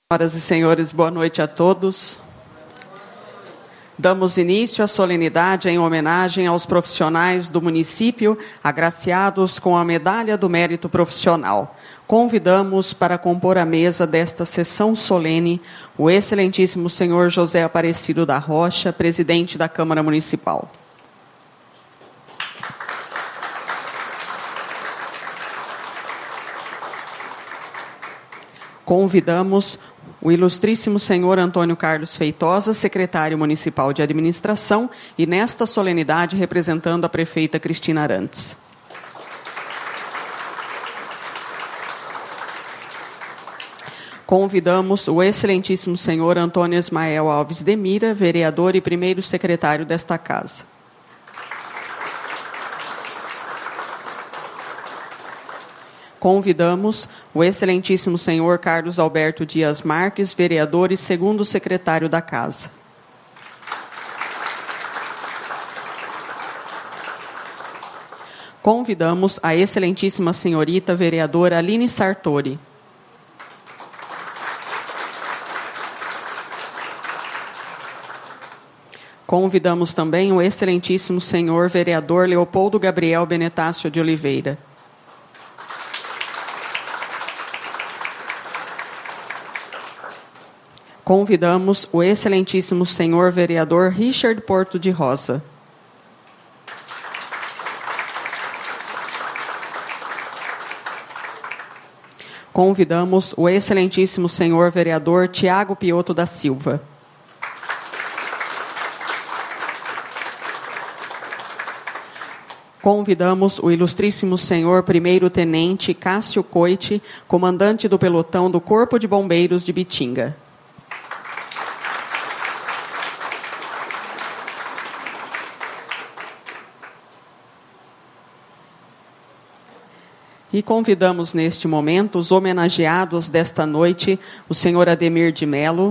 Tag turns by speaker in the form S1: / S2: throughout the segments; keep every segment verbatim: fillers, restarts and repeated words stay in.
S1: Senhoras e senhores, boa noite a todos. Damos início à solenidade em homenagem aos profissionais do município agraciados com a Medalha do Mérito Profissional. Convidamos para compor a mesa desta sessão solene o excelentíssimo senhor José Aparecido da Rocha, presidente da Câmara Municipal. Convidamos o ilustríssimo senhor Antônio Carlos Feitosa, secretário municipal de administração, e nesta solenidade representando a prefeita Cristina Arantes. Convidamos o excelentíssimo senhor Antônio Ismael Alves de Mira, vereador e primeiro secretário desta casa. Convidamos o excelentíssimo senhor Carlos Alberto Dias Marques, vereador e segundo secretário da Casa. Convidamos a excelentíssima senhorita vereadora Aline Sartori. Convidamos também o excelentíssimo senhor vereador Leopoldo Gabriel Benetácio de Oliveira. Convidamos o excelentíssimo senhor vereador Richard Porto de Rosa. Convidamos o excelentíssimo senhor vereador Tiago Pioto da Silva. Convidamos o ilustríssimo senhor primeiro-tenente Cássio Coite, comandante do pelotão do Corpo de Bombeiros de Bitinga. E convidamos neste momento os homenageados desta noite, o senhor Ademir de Melo,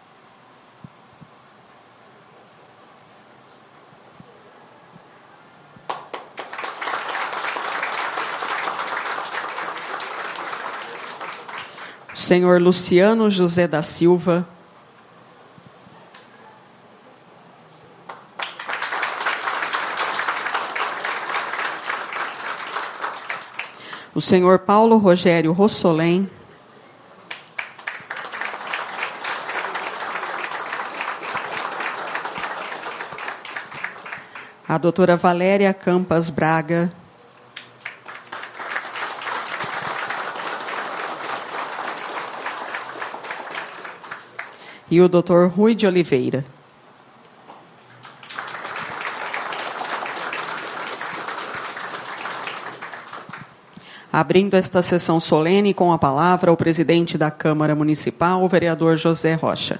S1: o senhor Luciano José da Silva, o senhor Paulo Rogério Rossolém, a doutora Valéria Campas Braga, e o doutor Rui de Oliveira. Abrindo esta sessão solene com a palavra o presidente da Câmara Municipal, o vereador José Rocha.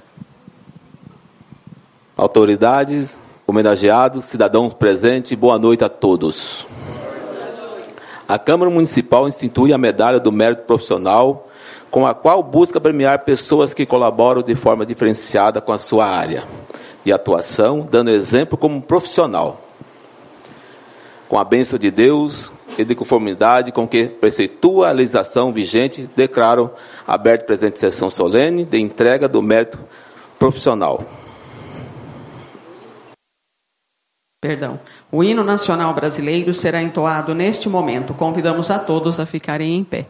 S2: Autoridades, homenageados, cidadãos presentes, boa noite a todos. A Câmara Municipal institui a Medalha do Mérito Profissional, com a qual busca premiar pessoas que colaboram de forma diferenciada com a sua área de atuação, dando exemplo como profissional. Com a bênção de Deus e de conformidade com que preceitua a legislação vigente, declaro aberta a presente sessão solene de entrega do mérito profissional.
S1: Perdão. O hino nacional brasileiro será entoado neste momento. Convidamos a todos a ficarem em pé.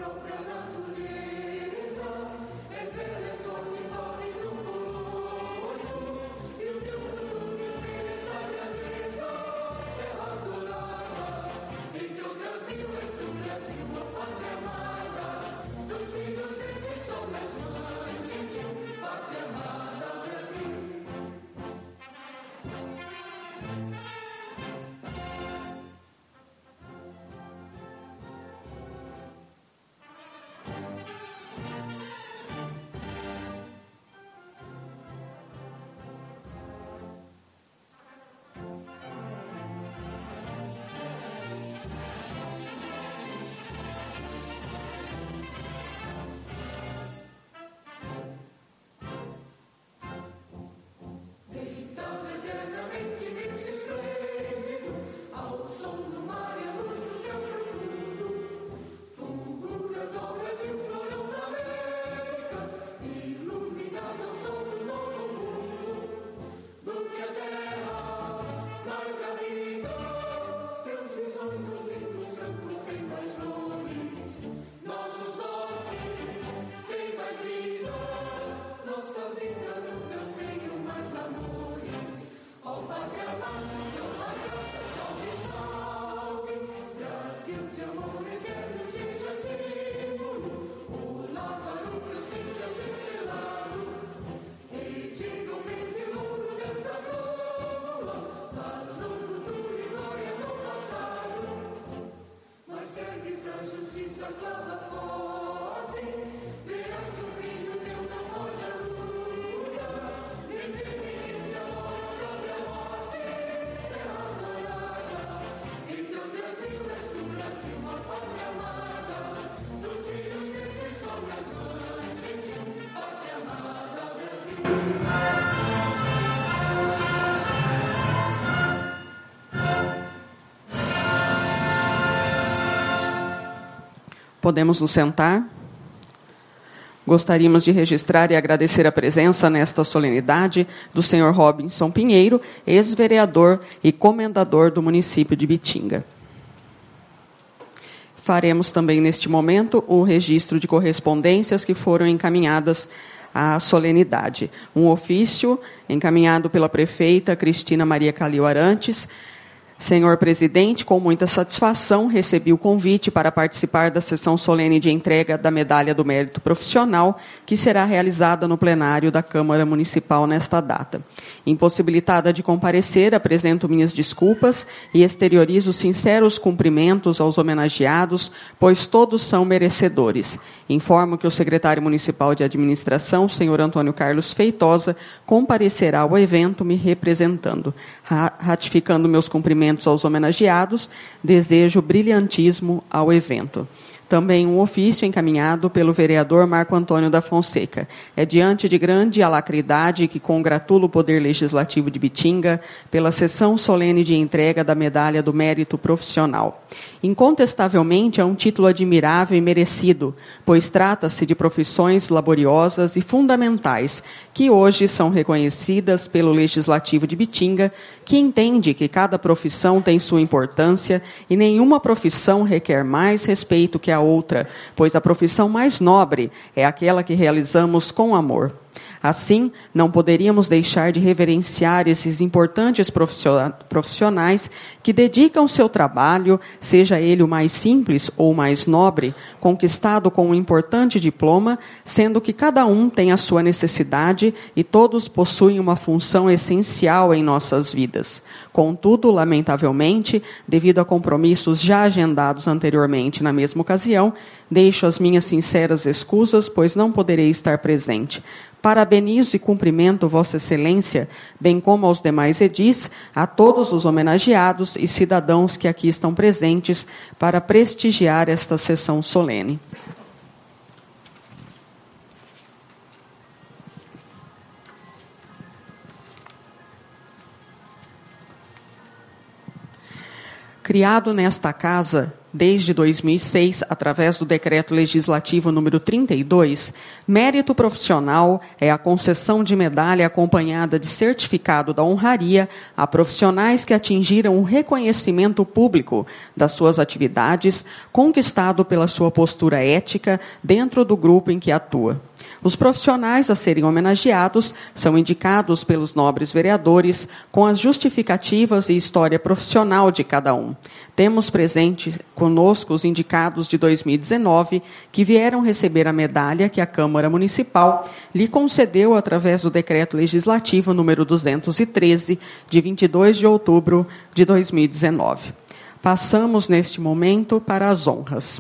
S1: Podemos nos sentar. Gostaríamos de registrar e agradecer a presença nesta solenidade do senhor Robinson Pinheiro, ex-vereador e comendador do município de Bitinga. Faremos também, neste momento, o registro de correspondências que foram encaminhadas à solenidade. Um ofício encaminhado pela prefeita Cristina Maria Calil Arantes. Senhor presidente, com muita satisfação, recebi o convite para participar da sessão solene de entrega da Medalha do Mérito Profissional, que será realizada no plenário da Câmara Municipal nesta data. Impossibilitada de comparecer, apresento minhas desculpas e exteriorizo sinceros cumprimentos aos homenageados, pois todos são merecedores. Informo que o secretário municipal de administração, senhor Antônio Carlos Feitosa, comparecerá ao evento me representando. Ratificando meus cumprimentos aos homenageados, desejo brilhantismo ao evento. Também um ofício encaminhado pelo vereador Marco Antônio da Fonseca. É diante de grande alacridade que congratulo o Poder Legislativo de Bitinga pela sessão solene de entrega da Medalha do Mérito Profissional. Incontestavelmente é um título admirável e merecido, pois trata-se de profissões laboriosas e fundamentais, que hoje são reconhecidas pelo Legislativo de Bitinga, que entende que cada profissão tem sua importância e nenhuma profissão requer mais respeito que a outra, pois a profissão mais nobre é aquela que realizamos com amor. Assim, não poderíamos deixar de reverenciar esses importantes profissionais que dedicam seu trabalho, seja ele o mais simples ou o mais nobre, conquistado com um importante diploma, sendo que cada um tem a sua necessidade e todos possuem uma função essencial em nossas vidas. Contudo, lamentavelmente, devido a compromissos já agendados anteriormente na mesma ocasião, deixo as minhas sinceras escusas, pois não poderei estar presente. Parabenizo e cumprimento Vossa Excelência, bem como aos demais edis, a todos os homenageados e cidadãos que aqui estão presentes para prestigiar esta sessão solene. Criado nesta casa, desde dois mil e seis, através do Decreto Legislativo número trinta e dois, mérito profissional é a concessão de medalha acompanhada de certificado da honraria a profissionais que atingiram o reconhecimento público das suas atividades, conquistado pela sua postura ética dentro do grupo em que atua. Os profissionais a serem homenageados são indicados pelos nobres vereadores com as justificativas e história profissional de cada um. Temos presente conosco os indicados de dois mil e dezenove, que vieram receber a medalha que a Câmara Municipal lhe concedeu através do Decreto Legislativo número duzentos e treze, de vinte e dois de outubro de dois mil e dezenove. Passamos, neste momento, para as honras.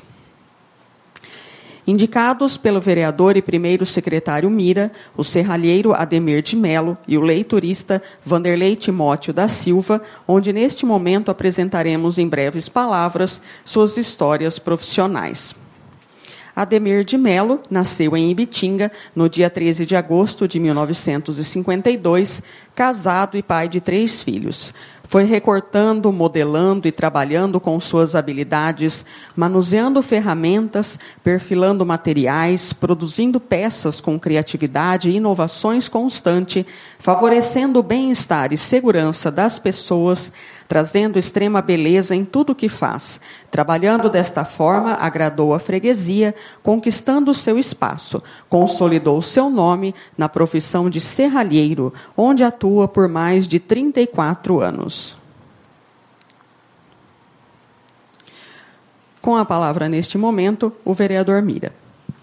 S1: Indicados pelo vereador e primeiro secretário Mira, o serralheiro Ademir de Melo e o leiturista Vanderlei Timóteo da Silva, onde neste momento apresentaremos em breves palavras suas histórias profissionais. Ademir de Melo nasceu em Ibitinga no dia treze de agosto de mil novecentos e cinquenta e dois, casado e pai de três filhos. Foi recortando, modelando e trabalhando com suas habilidades, manuseando ferramentas, perfilando materiais, produzindo peças com criatividade e inovações constante, favorecendo o bem-estar e segurança das pessoas, trazendo extrema beleza em tudo o que faz. Trabalhando desta forma, agradou a freguesia, conquistando seu espaço, consolidou seu nome na profissão de serralheiro, onde atua por mais de trinta e quatro anos. Com a palavra neste momento, o vereador Mira.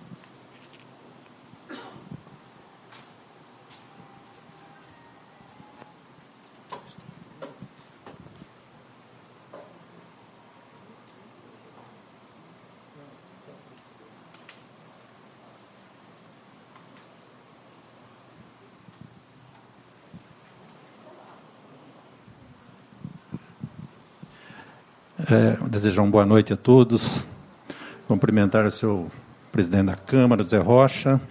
S3: É, desejar uma boa noite a todos, cumprimentar o seu presidente da Câmara, Zé Rocha,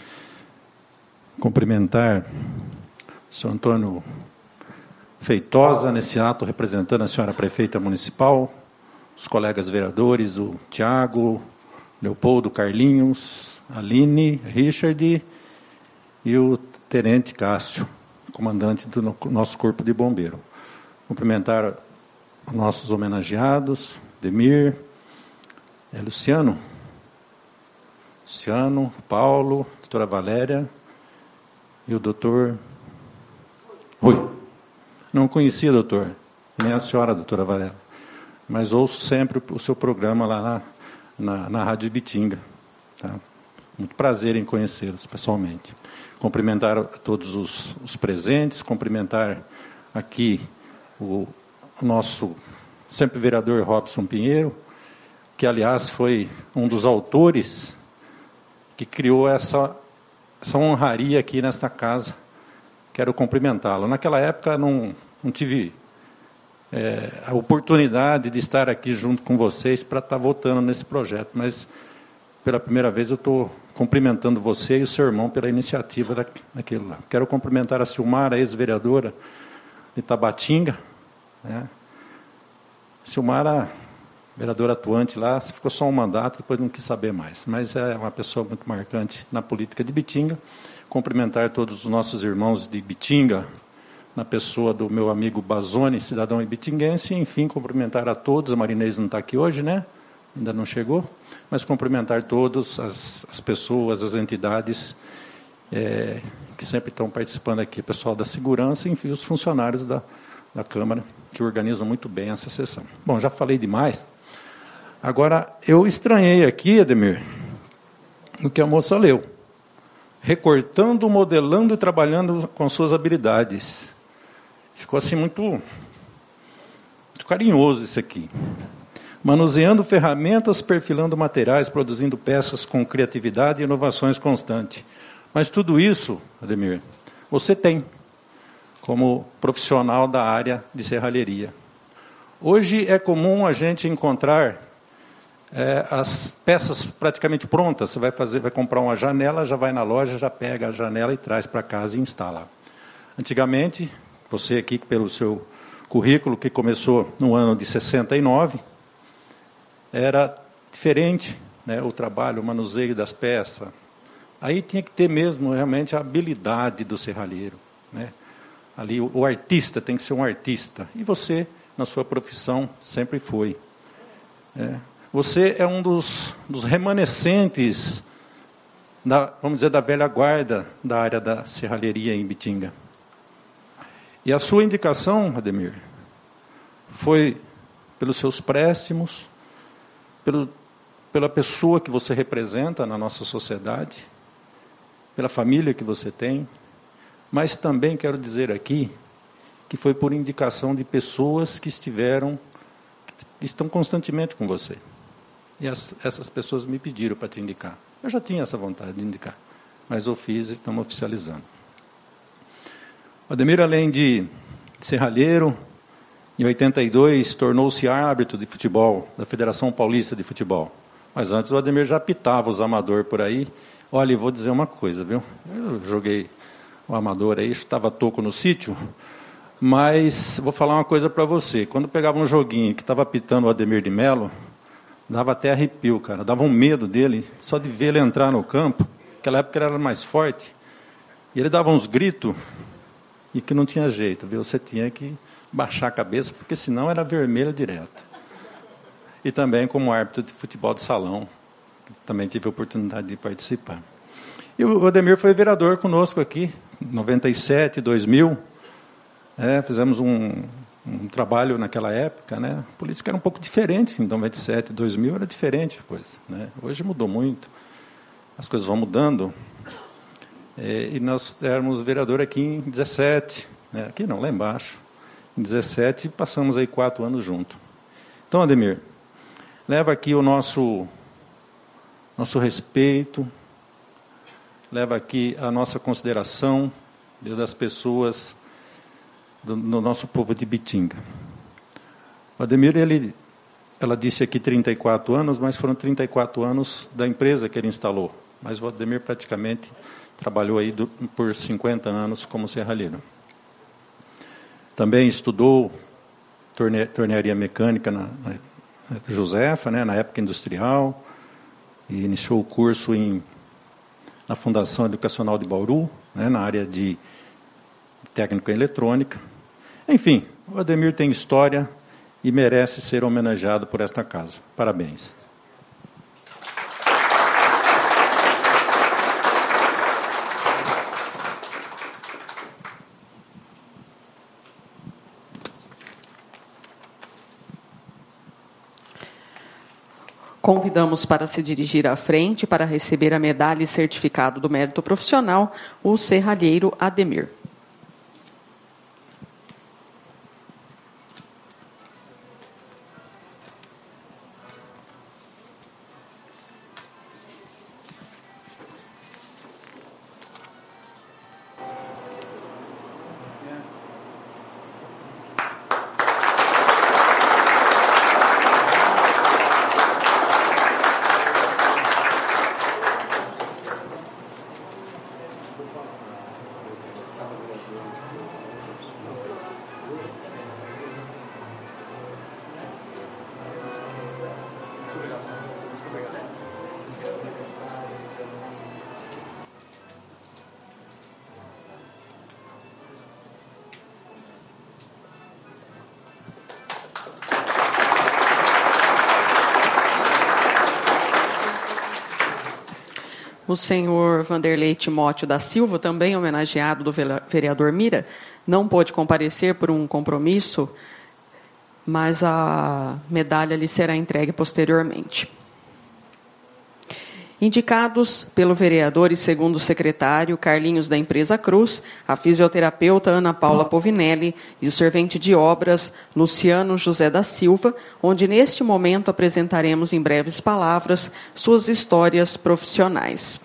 S3: cumprimentar o senhor Antônio Feitosa, nesse ato, representando a senhora prefeita municipal, os colegas vereadores, o Tiago, Leopoldo, Carlinhos, Aline, Richard e o tenente Cássio, comandante do nosso corpo de bombeiro. Cumprimentar nossos homenageados, Demir, é, Luciano, Luciano, Paulo, doutora Valéria e o doutor Rui. Não conhecia, doutor, nem a senhora, doutora Valéria, mas ouço sempre o seu programa lá na, na, na Rádio Ibitinga. Tá? Muito prazer em conhecê-los pessoalmente. Cumprimentar a todos os, os presentes, cumprimentar aqui o o nosso sempre vereador Robson Pinheiro, que, aliás, foi um dos autores que criou essa, essa honraria aqui nesta casa. Quero cumprimentá-lo. Naquela época, não, não tive é, a oportunidade de estar aqui junto com vocês para estar votando nesse projeto, mas, pela primeira vez, eu estou cumprimentando você e o seu irmão pela iniciativa da, daquilo lá. Quero cumprimentar a Silmara, ex-vereadora de Tabatinga, né? Silmara, vereadora atuante lá, ficou só um mandato, depois não quis saber mais. Mas é uma pessoa muito marcante na política de Ibitinga. Cumprimentar todos os nossos irmãos de Ibitinga, na pessoa do meu amigo Bazoni, cidadão ibitinguense. E, enfim, cumprimentar a todos. A Marinês não está aqui hoje, né? Ainda não chegou. Mas cumprimentar todas as, as pessoas, as entidades é, que sempre estão participando aqui. Pessoal da segurança, enfim, os funcionários da da Câmara, que organizam muito bem essa sessão. Bom, já falei demais. Agora, eu estranhei aqui, Ademir, o que a moça leu. Recortando, modelando e trabalhando com suas habilidades. Ficou assim muito, muito carinhoso isso aqui. Manuseando ferramentas, perfilando materiais, produzindo peças com criatividade e inovações constantes. Mas tudo isso, Ademir, você tem como profissional da área de serralheria. Hoje é comum a gente encontrar é, as peças praticamente prontas. Você vai fazer, vai comprar uma janela, já vai na loja, já pega a janela e traz para casa e instala. Antigamente, você aqui pelo seu currículo, que começou no ano de sessenta e nove, era diferente, né, o trabalho, o manuseio das peças. Aí tinha que ter mesmo realmente a habilidade do serralheiro, né? Ali o, o artista tem que ser um artista. E você, na sua profissão, sempre foi. É. Você é um dos, dos remanescentes, da, vamos dizer, da velha guarda da área da serralheria em Ibitinga. E a sua indicação, Ademir, foi pelos seus préstimos, pelo, pela pessoa que você representa na nossa sociedade, pela família que você tem, mas também quero dizer aqui que foi por indicação de pessoas que estiveram, que estão constantemente com você. E as, essas pessoas me pediram para te indicar. Eu já tinha essa vontade de indicar, mas eu fiz e estamos oficializando. O Ademir, além de serralheiro, em oitenta e dois tornou-se árbitro de futebol da Federação Paulista de Futebol. Mas antes o Ademir já apitava os amadores por aí. Olha, vou dizer uma coisa, viu? Eu joguei o amador aí, estava toco no sítio, mas vou falar uma coisa para você. Quando pegava um joguinho que estava apitando o Ademir de Mello, dava até arrepio, cara. Dava um medo dele, só de ver ele entrar no campo. Naquela época ele era mais forte. E ele dava uns gritos e que não tinha jeito, viu? Você tinha que baixar a cabeça, porque senão era vermelho direto. E também como árbitro de futebol de salão, também tive a oportunidade de participar. E o Ademir foi vereador conosco aqui, em noventa e sete, dois mil. É, fizemos um, um trabalho naquela época, né? A política era um pouco diferente, em noventa e sete, dois mil era diferente a coisa, né? Hoje mudou muito, as coisas vão mudando. É, e nós éramos vereador aqui em dezessete, né? Aqui não, lá embaixo. Em dezessete, passamos aí quatro anos juntos. Então, Ademir, leva aqui o nosso, nosso respeito, leva aqui a nossa consideração das pessoas do, do nosso povo de Ibitinga. O Ademir, ele, ela disse aqui trinta e quatro anos, mas foram trinta e quatro anos da empresa que ele instalou. Mas o Ademir praticamente trabalhou aí do, por cinquenta anos como serralheiro. Também estudou torne, tornearia mecânica na, na Josefa, né, na época industrial, e iniciou o curso em, na Fundação Educacional de Bauru, né, na área de técnica em eletrônica. Enfim, o Ademir tem história e merece ser homenageado por esta casa. Parabéns.
S1: Convidamos para se dirigir à frente para receber a medalha e certificado do mérito profissional o serralheiro Ademir. O senhor Vanderlei Timóteo da Silva, também homenageado do vereador Mira, não pôde comparecer por um compromisso, mas a medalha lhe será entregue posteriormente. Indicados pelo vereador e segundo secretário Carlinhos da Empresa Cruz, a fisioterapeuta Ana Paula Povinelli e o servente de obras Luciano José da Silva, onde neste momento apresentaremos em breves palavras suas histórias profissionais.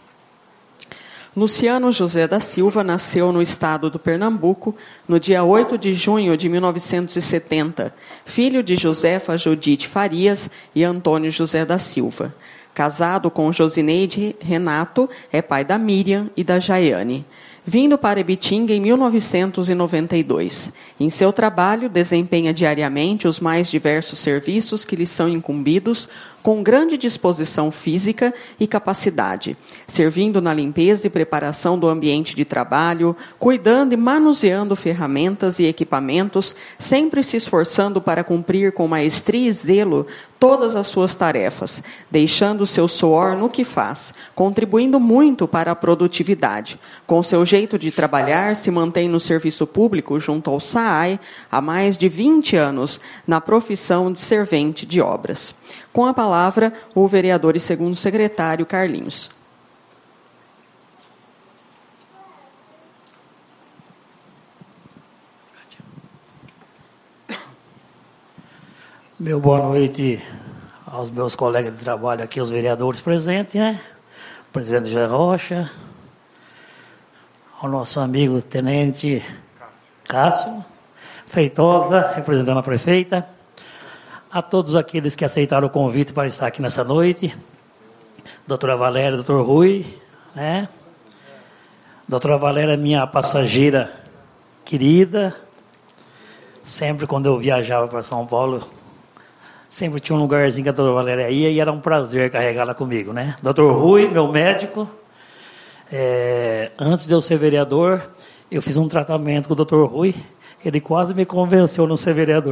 S1: Luciano José da Silva nasceu no estado do Pernambuco no dia oito de junho de mil novecentos e setenta, filho de Josefa Judite Farias e Antônio José da Silva. Casado com Josineide Renato, é pai da Miriam e da Jaiane. vindo para Ibitinga em mil novecentos e noventa e dois. Em seu trabalho, desempenha diariamente os mais diversos serviços que lhe são incumbidos, com grande disposição física e capacidade, servindo na limpeza e preparação do ambiente de trabalho, cuidando e manuseando ferramentas e equipamentos, sempre se esforçando para cumprir com maestria e zelo todas as suas tarefas, deixando seu suor no que faz, contribuindo muito para a produtividade. Com seu jeito de trabalhar, se mantém no serviço público junto ao S A I há mais de vinte anos, na profissão de servente de obras. Com a palavra, o vereador e segundo secretário, Carlinhos.
S4: Meu boa noite aos meus colegas de trabalho aqui, os vereadores presentes, né? O presidente José Rocha, ao nosso amigo tenente Cássio Feitosa, representando a prefeita, a todos aqueles que aceitaram o convite para estar aqui nessa noite, doutora Valéria, doutor Rui, né? Doutora Valéria é minha passageira querida, sempre quando eu viajava para São Paulo, sempre tinha um lugarzinho que a doutora Valéria ia e era um prazer carregá-la comigo, né? doutor Rui, meu médico, é, antes de eu ser vereador, eu fiz um tratamento com o doutor Rui, ele quase me convenceu a não ser vereador.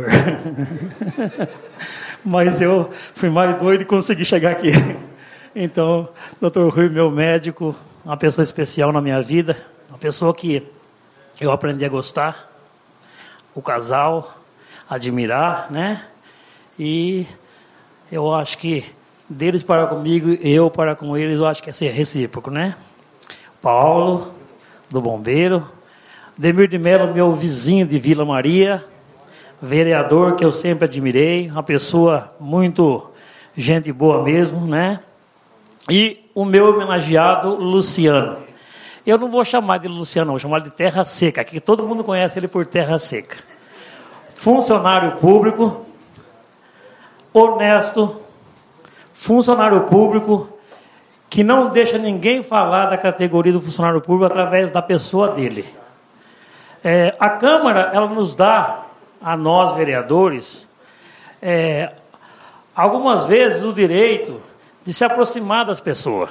S4: Mas eu fui mais doido e consegui chegar aqui. Então, doutor Rui, meu médico, uma pessoa especial na minha vida, uma pessoa que eu aprendi a gostar, o casal, admirar, né? E eu acho que deles para comigo, eu para com eles, eu acho que é ser recíproco, né? Paulo, do Bombeiro, Demir de Mello, meu vizinho de Vila Maria, vereador que eu sempre admirei, uma pessoa muito gente boa mesmo, né? E o meu homenageado, Luciano. Eu não vou chamar de Luciano, vou chamar de Terra Seca, que todo mundo conhece ele por Terra Seca. Funcionário público, honesto, funcionário público, que não deixa ninguém falar da categoria do funcionário público através da pessoa dele. É, a Câmara, ela nos dá, a nós vereadores, é, algumas vezes o direito de se aproximar das pessoas.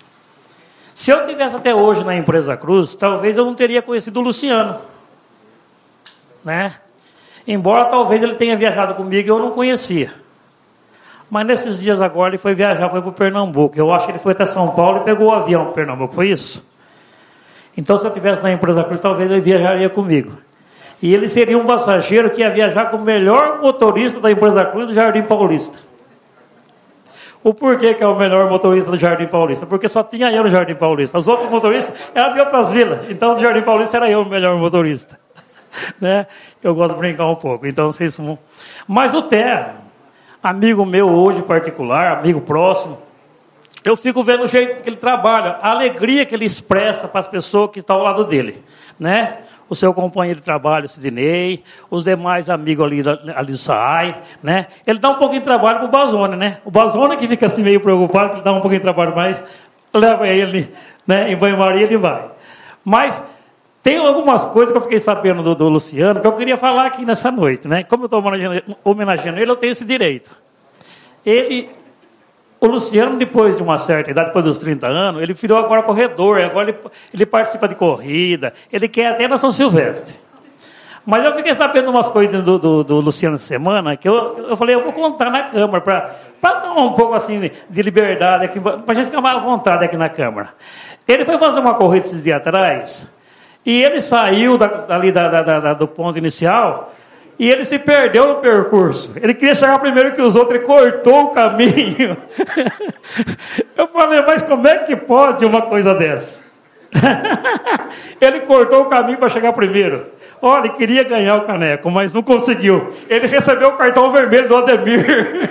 S4: Se eu tivesse até hoje na Empresa Cruz, talvez eu não teria conhecido o Luciano, né? Embora talvez ele tenha viajado comigo e eu não conhecia. Mas nesses dias agora ele foi viajar, foi para o Pernambuco. Eu acho que ele foi até São Paulo e pegou o avião para o Pernambuco, foi isso? Então, se eu estivesse na Empresa Cruz, talvez ele viajaria comigo. E ele seria um passageiro que ia viajar com o melhor motorista da Empresa Cruz do Jardim Paulista. O porquê que é o melhor motorista do Jardim Paulista? Porque só tinha eu no Jardim Paulista. Os outros motoristas eram de outras vilas. Então, no Jardim Paulista era eu o melhor motorista. Né? Eu gosto de brincar um pouco. Então, vocês vão... Mas o Terra, amigo meu hoje particular, amigo próximo, eu fico vendo o jeito que ele trabalha, a alegria que ele expressa para as pessoas que estão ao lado dele, né? O seu companheiro de trabalho, o Sidney, os demais amigos ali, ali do S A I, né? Ele dá um pouquinho de trabalho para o Bazone, né? O Bazone que fica assim meio preocupado, que ele dá um pouquinho de trabalho mais, leva ele, né, em banho-maria, ele vai. Mas tem algumas coisas que eu fiquei sabendo do, do Luciano, que eu queria falar aqui nessa noite, né? Como eu estou homenageando, homenageando ele, eu tenho esse direito. Ele... O Luciano, depois de uma certa idade, depois dos trinta anos, ele virou agora corredor, agora ele, ele participa de corrida, ele quer até na São Silvestre. Mas eu fiquei sabendo umas coisas do, do, do Luciano essa semana, que eu, eu falei, eu vou contar na Câmara, para dar um pouco assim de, de liberdade, para a gente ficar mais à vontade aqui na Câmara. Ele foi fazer uma corrida esses dias atrás, e ele saiu da, dali da, da, da, do ponto inicial, e ele se perdeu no percurso. Ele queria chegar primeiro que os outros, ele cortou o caminho. Eu falei, mas como é que pode uma coisa dessa? Ele cortou o caminho para chegar primeiro. Olha, ele queria ganhar o caneco, mas não conseguiu. Ele recebeu o cartão vermelho do Ademir.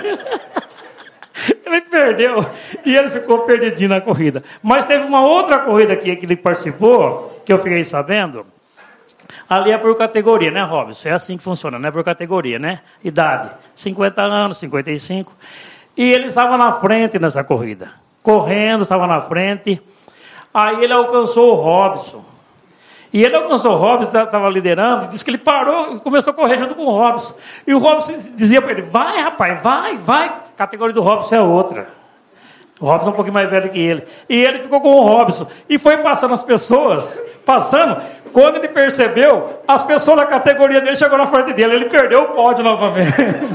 S4: Ele perdeu. E ele ficou perdidinho na corrida. Mas teve uma outra corrida aqui que ele participou, que eu fiquei sabendo. Ali é por categoria, né, Robson? É assim que funciona, né? Por categoria, né? Idade, cinquenta anos, cinquenta e cinco. E ele estava na frente nessa corrida. Correndo, estava na frente. Aí ele alcançou o Robson. E ele alcançou o Robson, estava liderando, e disse que ele parou e começou a correr junto com o Robson. E o Robson dizia para ele, vai, rapaz, vai, vai. A categoria do Robson é outra. O Robson é um pouquinho mais velho que ele. E ele ficou com o Robson. E foi passando as pessoas, passando. Quando ele percebeu, as pessoas da categoria dele chegou na frente dele. Ele perdeu o pódio novamente.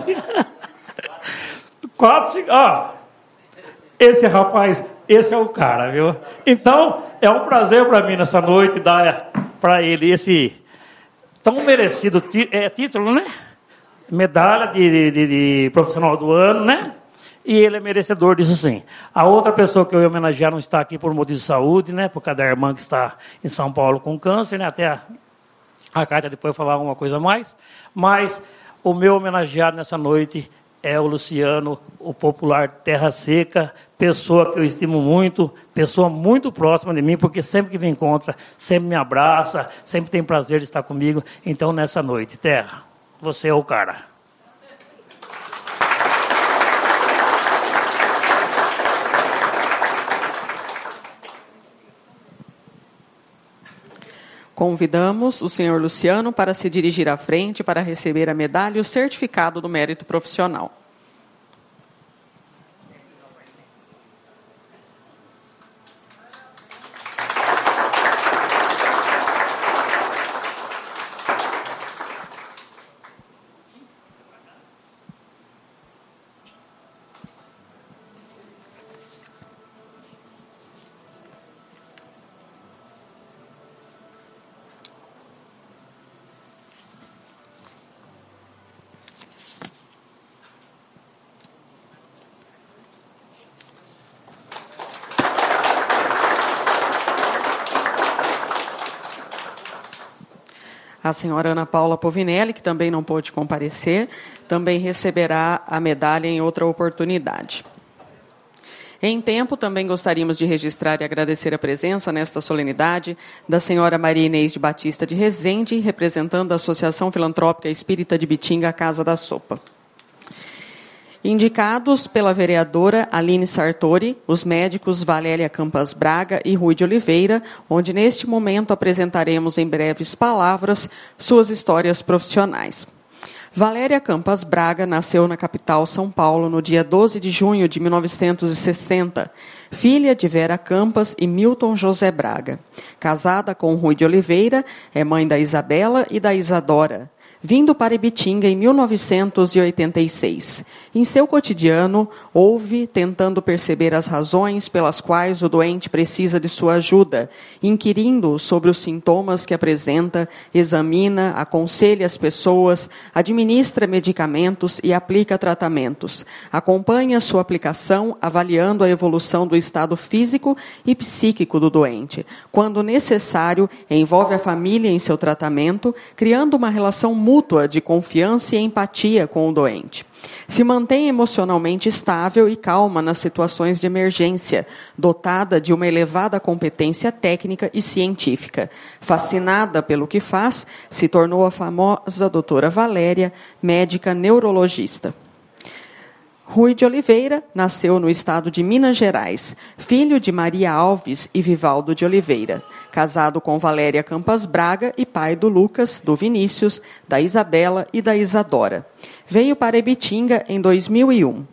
S4: Quatro, cinco, ó. Esse rapaz, esse é o cara, viu? Então, é um prazer para mim nessa noite dar para ele esse tão merecido tí, é, título, né? Medalha de, de, de profissional do ano, né? E ele é merecedor disso sim. A outra pessoa que eu ia homenagear não está aqui por motivo de saúde, né? Por causa da irmã que está em São Paulo com câncer, né? Até a, a Cátia depois falar alguma coisa a mais. Mas o meu homenageado nessa noite é o Luciano, o popular Terra Seca, pessoa que eu estimo muito, pessoa muito próxima de mim, porque sempre que me encontra, sempre me abraça, sempre tem prazer de estar comigo. Então, nessa noite, Terra, você é o cara.
S1: Convidamos o senhor Luciano para se dirigir à frente para receber a medalha e o certificado do mérito profissional. A senhora Ana Paula Povinelli, que também não pôde comparecer, também receberá a medalha em outra oportunidade. Em tempo, também gostaríamos de registrar e agradecer a presença nesta solenidade da senhora Maria Inês de Batista de Rezende, representando a Associação Filantrópica Espírita de Bitinga, Casa da Sopa. Indicados pela vereadora Aline Sartori, os médicos Valéria Campas Braga e Rui de Oliveira, onde neste momento apresentaremos em breves palavras suas histórias profissionais. Valéria Campas Braga nasceu na capital São Paulo no dia doze de junho de mil novecentos e sessenta, filha de Vera Campas e Milton José Braga. Casada com Rui de Oliveira, é mãe da Isabela e da Isadora. Vindo para Ibitinga em mil novecentos e oitenta e seis. Em seu cotidiano, ouve, tentando perceber as razões pelas quais o doente precisa de sua ajuda, inquirindo sobre os sintomas que apresenta, examina, aconselha as pessoas, administra medicamentos e aplica tratamentos. Acompanha sua aplicação, avaliando a evolução do estado físico e psíquico do doente. Quando necessário, envolve a família em seu tratamento, criando uma relação mútua mútua de confiança e empatia com o doente. Se mantém emocionalmente estável e calma nas situações de emergência, dotada de uma elevada competência técnica e científica. Fascinada pelo que faz, se tornou a famosa doutora Valéria, médica neurologista. Rui de Oliveira nasceu no estado de Minas Gerais, filho de Maria Alves e Vivaldo de Oliveira, casado com Valéria Campas Braga e pai do Lucas, do Vinícius, da Isabela e da Isadora. Veio para Ibitinga em dois mil e um.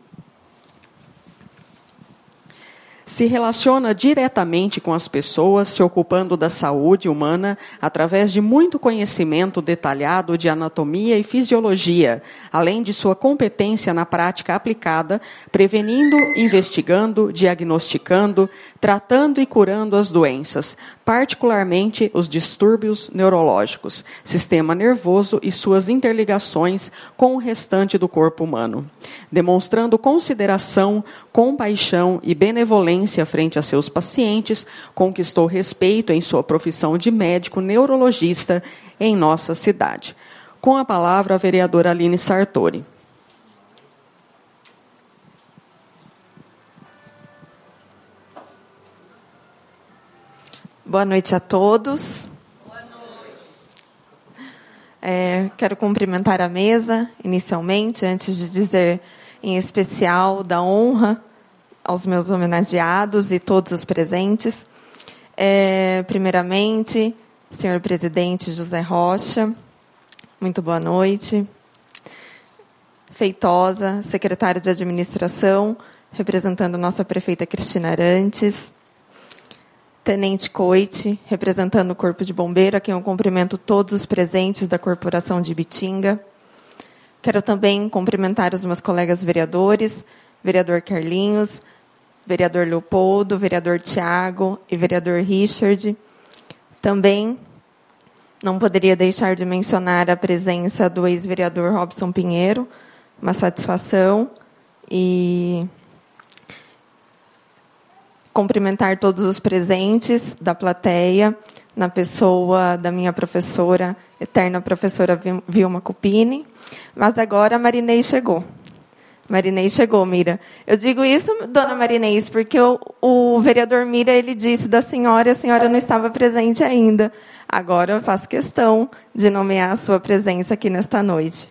S1: Se relaciona diretamente com as pessoas, se ocupando da saúde humana através de muito conhecimento detalhado de anatomia e fisiologia, além de sua competência na prática aplicada, prevenindo, investigando, diagnosticando, tratando e curando as doenças, particularmente os distúrbios neurológicos, sistema nervoso e suas interligações com o restante do corpo humano, demonstrando consideração, compaixão e benevolência frente a seus pacientes, conquistou respeito em sua profissão de médico neurologista em nossa cidade. Com a palavra, a vereadora Aline Sartori.
S5: Boa noite a todos. Boa noite. É, quero cumprimentar a mesa, inicialmente, antes de dizer, em especial, da honra aos meus homenageados e todos os presentes. É, primeiramente, senhor presidente José Rocha, muito boa noite. Feitosa, secretário de administração, representando a nossa prefeita Cristina Arantes. Tenente Coite, representando o Corpo de Bombeiro, a quem eu cumprimento todos os presentes da Corporação de Ibitinga. Quero também cumprimentar os meus colegas vereadores, vereador Carlinhos, vereador Leopoldo, vereador Tiago e vereador Richard. Também não poderia deixar de mencionar a presença do ex-vereador Robson Pinheiro, uma satisfação, e cumprimentar todos os presentes da plateia, na pessoa da minha professora, eterna professora Vilma Cupini. Mas agora a Marinês chegou. Marinês chegou, Mira. Eu digo isso, dona Marinês, porque o, o vereador Mira, ele disse da senhora, e a senhora não estava presente ainda. Agora eu faço questão de nomear a sua presença aqui nesta noite.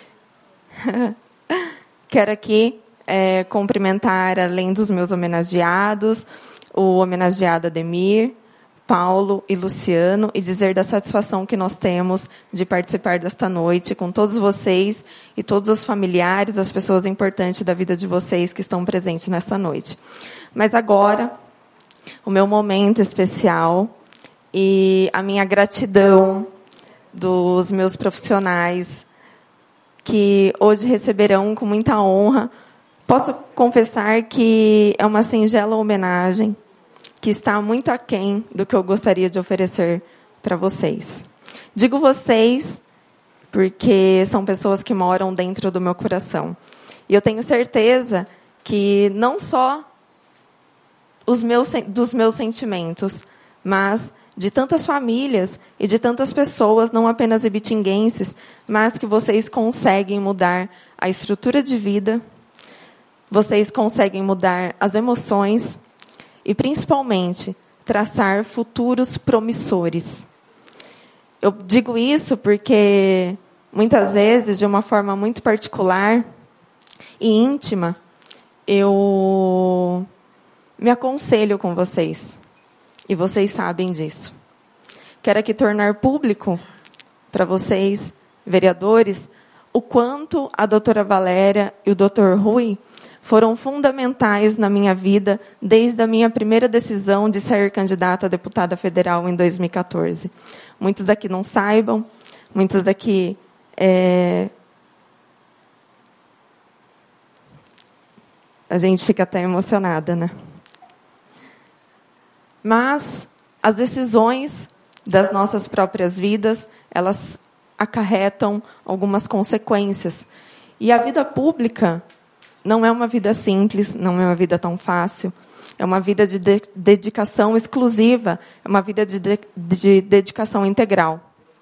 S5: Quero aqui é, cumprimentar, além dos meus homenageados, o homenageado Ademir, Paulo e Luciano, e dizer da satisfação que nós temos de participar desta noite com todos vocês e todos os familiares, as pessoas importantes da vida de vocês que estão presentes nesta noite. Mas agora, o meu momento especial e a minha gratidão dos meus profissionais, que hoje receberão com muita honra. Posso confessar que é uma singela homenagem que está muito aquém do que eu gostaria de oferecer para vocês. Digo vocês porque são pessoas que moram dentro do meu coração. E eu tenho certeza que não só os meus, dos meus sentimentos, mas de tantas famílias e de tantas pessoas, não apenas ibitinguenses, mas que vocês conseguem mudar a estrutura de vida, vocês conseguem mudar as emoções e, principalmente, traçar futuros promissores. Eu digo isso porque, muitas vezes, de uma forma muito particular e íntima, eu me aconselho com vocês. E vocês sabem disso. Quero aqui tornar público para vocês, vereadores, o quanto a doutora Valéria e o doutor Rui foram fundamentais na minha vida desde a minha primeira decisão de ser candidata a deputada federal em dois mil e quatorze. Muitos daqui não saibam, muitos daqui... É... A gente fica até emocionada, né? Mas as decisões das nossas próprias vidas, elas acarretam algumas consequências. E a vida pública não é uma vida simples, não é uma vida tão fácil. É uma vida de, de dedicação exclusiva, é uma vida de, de, de dedicação integral.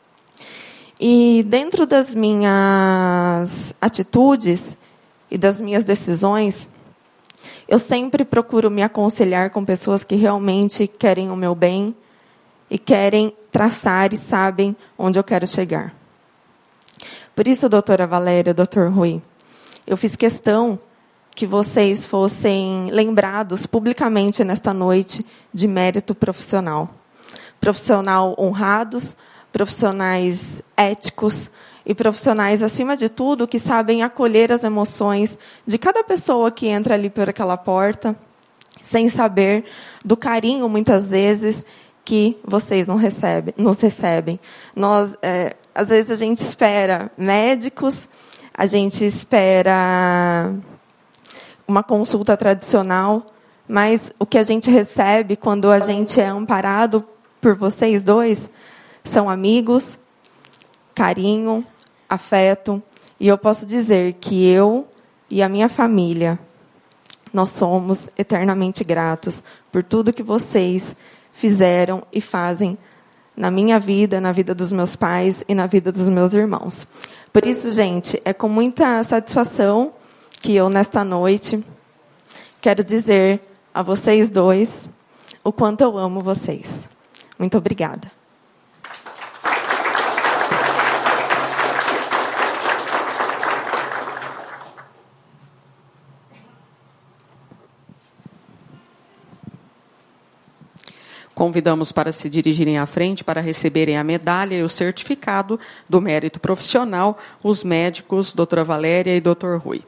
S5: E dentro das minhas atitudes e das minhas decisões, eu sempre procuro me aconselhar com pessoas que realmente querem o meu bem e querem traçar e sabem onde eu quero chegar. Por isso, doutora Valéria, doutor Rui, eu fiz questão que vocês fossem lembrados publicamente nesta noite de mérito profissional. Profissional honrados, profissionais éticos, e profissionais, acima de tudo, que sabem acolher as emoções de cada pessoa que entra ali por aquela porta, sem saber do carinho, muitas vezes, que vocês não recebem, nos recebem. Nós, é, às vezes, a gente espera médicos, a gente espera uma consulta tradicional, mas o que a gente recebe quando a gente é amparado por vocês dois são amigos, carinho, afeto, e eu posso dizer que eu e a minha família, nós somos eternamente gratos por tudo que vocês fizeram e fazem na minha vida, na vida dos meus pais e na vida dos meus irmãos. Por isso, gente, é com muita satisfação que eu, nesta noite, quero dizer a vocês dois o quanto eu amo vocês. Muito obrigada.
S1: Convidamos para se dirigirem à frente para receberem a medalha e o certificado do mérito profissional os médicos doutora Valéria e doutor Rui.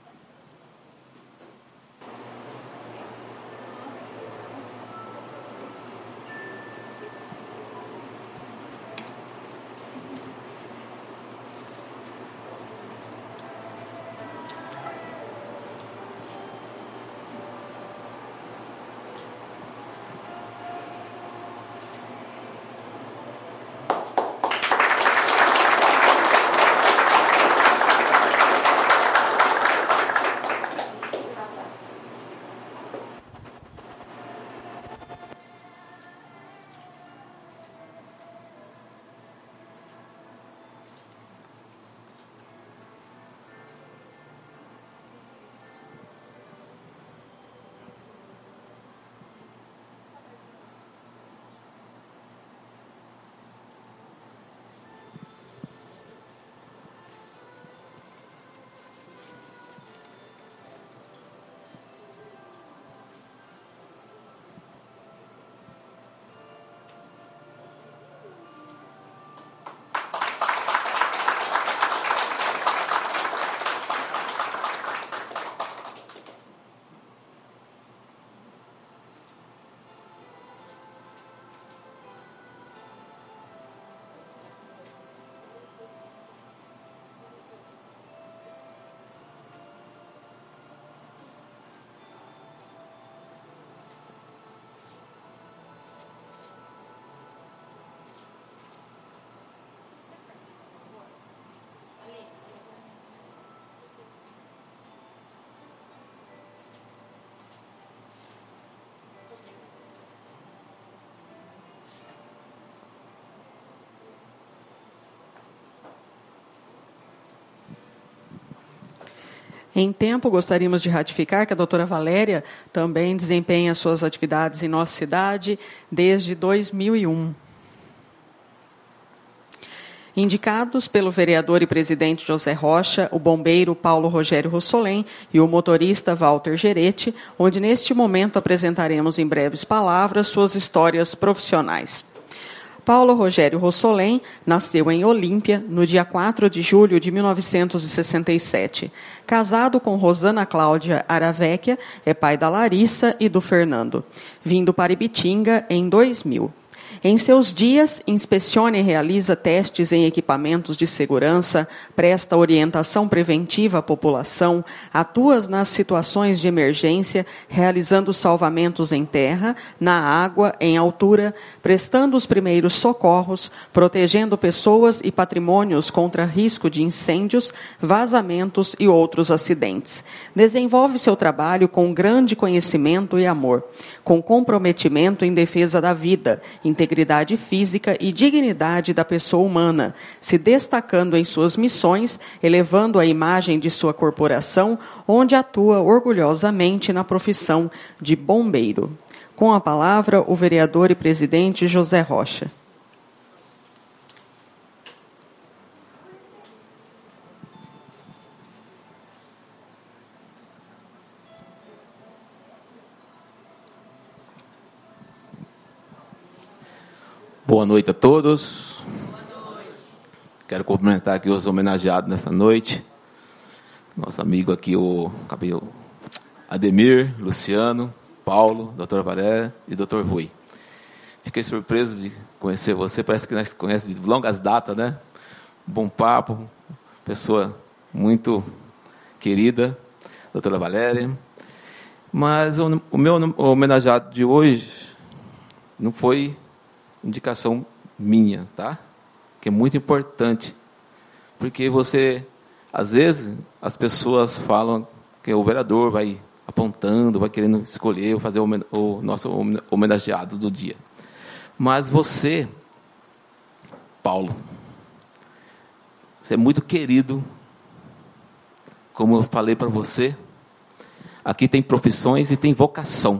S1: Em tempo, gostaríamos de ratificar que a doutora Valéria também desempenha suas atividades em nossa cidade desde dois mil e um. Indicados pelo vereador e presidente José Rocha, o bombeiro Paulo Rogério Rossolém e o motorista Walter Geretti, onde neste momento apresentaremos em breves palavras suas histórias profissionais. Paulo Rogério Rossolém nasceu em Olímpia, no dia quatro de julho de mil novecentos e sessenta e sete. Casado com Rosana Cláudia Aravecchia, é pai da Larissa e do Fernando. Vindo para Ibitinga em dois mil. Em seus dias, inspeciona e realiza testes em equipamentos de segurança, presta orientação preventiva à população, atua nas situações de emergência, realizando salvamentos em terra, na água, em altura, prestando os primeiros socorros, protegendo pessoas e patrimônios contra risco de incêndios, vazamentos e outros acidentes. Desenvolve seu trabalho com grande conhecimento e amor, com comprometimento em defesa da vida, integridade física e dignidade da pessoa humana, se destacando em suas missões, elevando a imagem de sua corporação, onde atua orgulhosamente na profissão de bombeiro. Com a palavra, o vereador e presidente José Rocha.
S2: Boa noite a todos. Boa noite. Quero cumprimentar aqui os homenageados nessa noite. Nosso amigo aqui, o Ademir, Luciano, Paulo, doutora Valéria e doutor Rui. Fiquei surpreso de conhecer você. Parece que nós conhecemos de longas datas, né? Bom papo, pessoa muito querida, doutora Valéria. Mas o, o meu homenageado de hoje não foi indicação minha, tá? Que é muito importante, porque você, às vezes, as pessoas falam que o vereador vai apontando, vai querendo escolher ou fazer o, o nosso homenageado do dia. Mas você, Paulo, você é muito querido, como eu falei para você. Aqui tem profissões e tem vocação.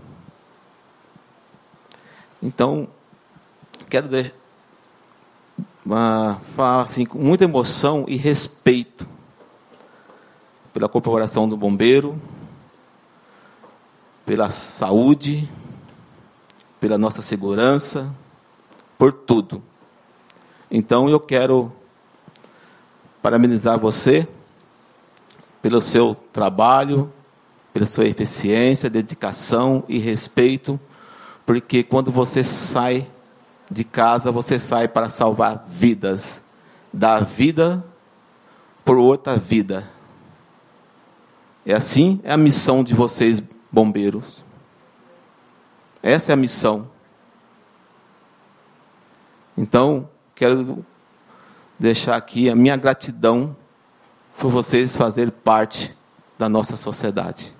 S2: Então, quero deixar, uh, falar assim, com muita emoção e respeito pela corporação do bombeiro, pela saúde, pela nossa segurança, por tudo. Então eu quero parabenizar você pelo seu trabalho, pela sua eficiência, dedicação e respeito, porque quando você sai de casa, você sai para salvar vidas, dar vida por outra vida. É assim, é a missão de vocês, bombeiros. Essa é a missão. Então, quero deixar aqui a minha gratidão por vocês fazerem parte da nossa sociedade.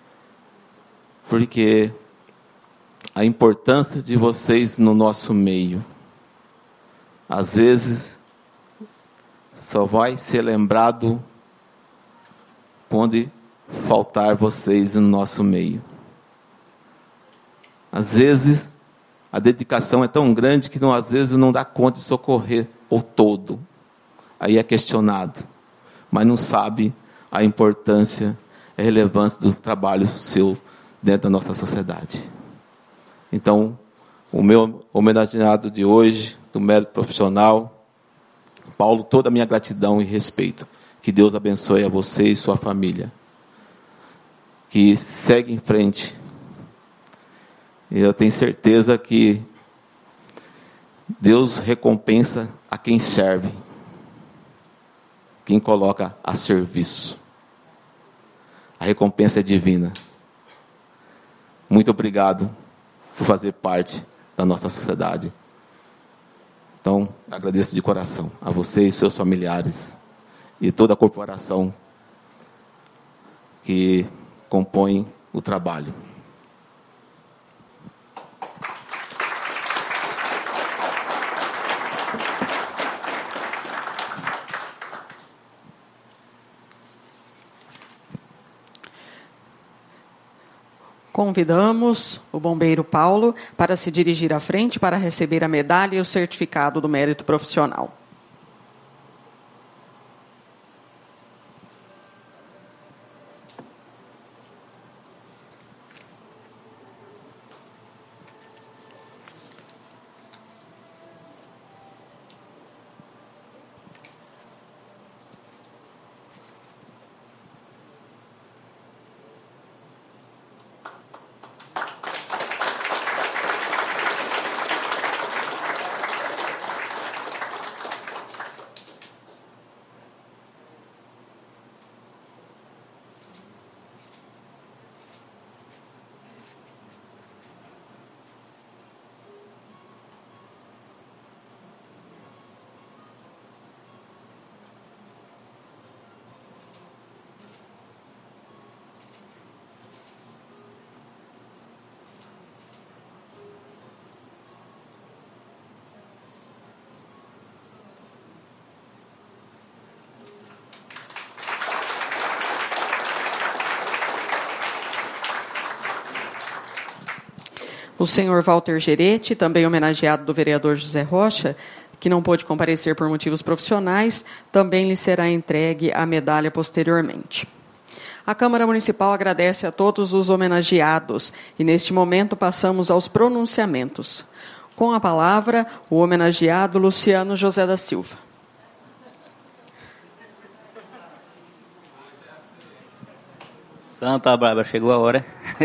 S2: Porque a importância de vocês no nosso meio, às vezes, só vai ser lembrado quando faltar vocês no nosso meio. Às vezes, a dedicação é tão grande que não, às vezes não dá conta de socorrer o todo. Aí é questionado, mas não sabe a importância, a relevância do trabalho seu dentro da nossa sociedade. Então, o meu homenageado de hoje, do mérito profissional, Paulo, toda a minha gratidão e respeito. Que Deus abençoe a você e sua família. Que segue em frente. E eu tenho certeza que Deus recompensa a quem serve, quem coloca a serviço. A recompensa é divina. Muito obrigado por fazer parte da nossa sociedade. Então, agradeço de coração a você e seus familiares e toda a corporação que compõe o trabalho.
S1: Convidamos o bombeiro Paulo para se dirigir à frente para receber a medalha e o certificado do mérito profissional. O senhor Walter Gerete, também homenageado do vereador José Rocha, que não pôde comparecer por motivos profissionais, também lhe será entregue a medalha posteriormente. A Câmara Municipal agradece a todos os homenageados e, neste momento, passamos aos pronunciamentos. Com a palavra, o homenageado Luciano José da Silva.
S6: Santa Bárbara, chegou a hora.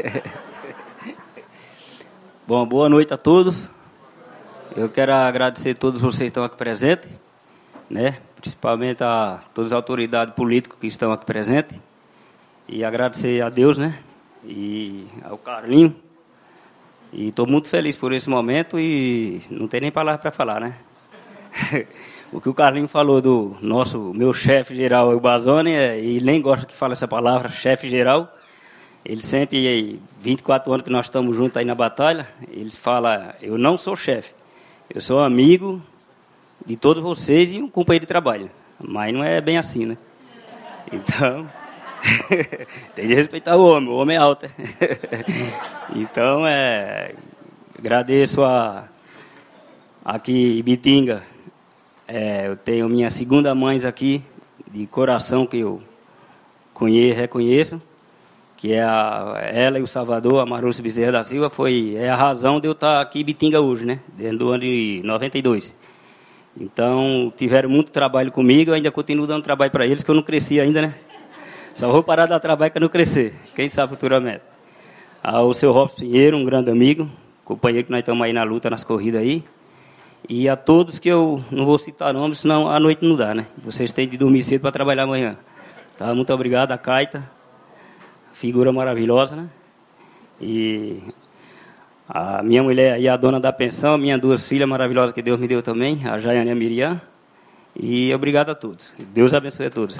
S6: Bom, boa noite a todos. Eu quero agradecer a todos vocês que estão aqui presentes, né? Principalmente a todas as autoridades políticas que estão aqui presentes. E agradecer a Deus, né? E ao Carlinho. E estou muito feliz por esse momento e não tem nem palavra para falar, né? O que o Carlinho falou do nosso, meu chefe geral, o Bazone, é, e nem gosta que fale essa palavra, chefe geral. Ele sempre, vinte e quatro anos que nós estamos juntos aí na batalha, ele fala, eu não sou chefe, eu sou amigo de todos vocês e um companheiro de trabalho. Mas não é bem assim, né? Então, tem de respeitar o homem, o homem é alto. Então, é, agradeço a, aqui em Bitinga, é, eu tenho minha segunda mãe aqui, de coração, que eu conheço, reconheço. que é a, ela e o Salvador, a Marúcia Bezerra da Silva, foi é a razão de eu estar aqui em Bitinga hoje, né? Dentro do ano de noventa e dois. Então, tiveram muito trabalho comigo, eu ainda continuo dando trabalho para eles, que eu não cresci ainda, né? Só vou parar de dar trabalho para não crescer, quem sabe futuramente. Ao seu Robson Pinheiro, um grande amigo, companheiro que nós estamos aí na luta, nas corridas aí. E a todos que eu não vou citar nomes, senão a noite não dá, né? Vocês têm de dormir cedo para trabalhar amanhã. Tá? Muito obrigado, a Caita, figura maravilhosa, né? E a minha mulher e a dona da pensão, minhas duas filhas maravilhosas que Deus me deu também, a Jaiane e a Miriam. E obrigado a todos. Deus abençoe a todos.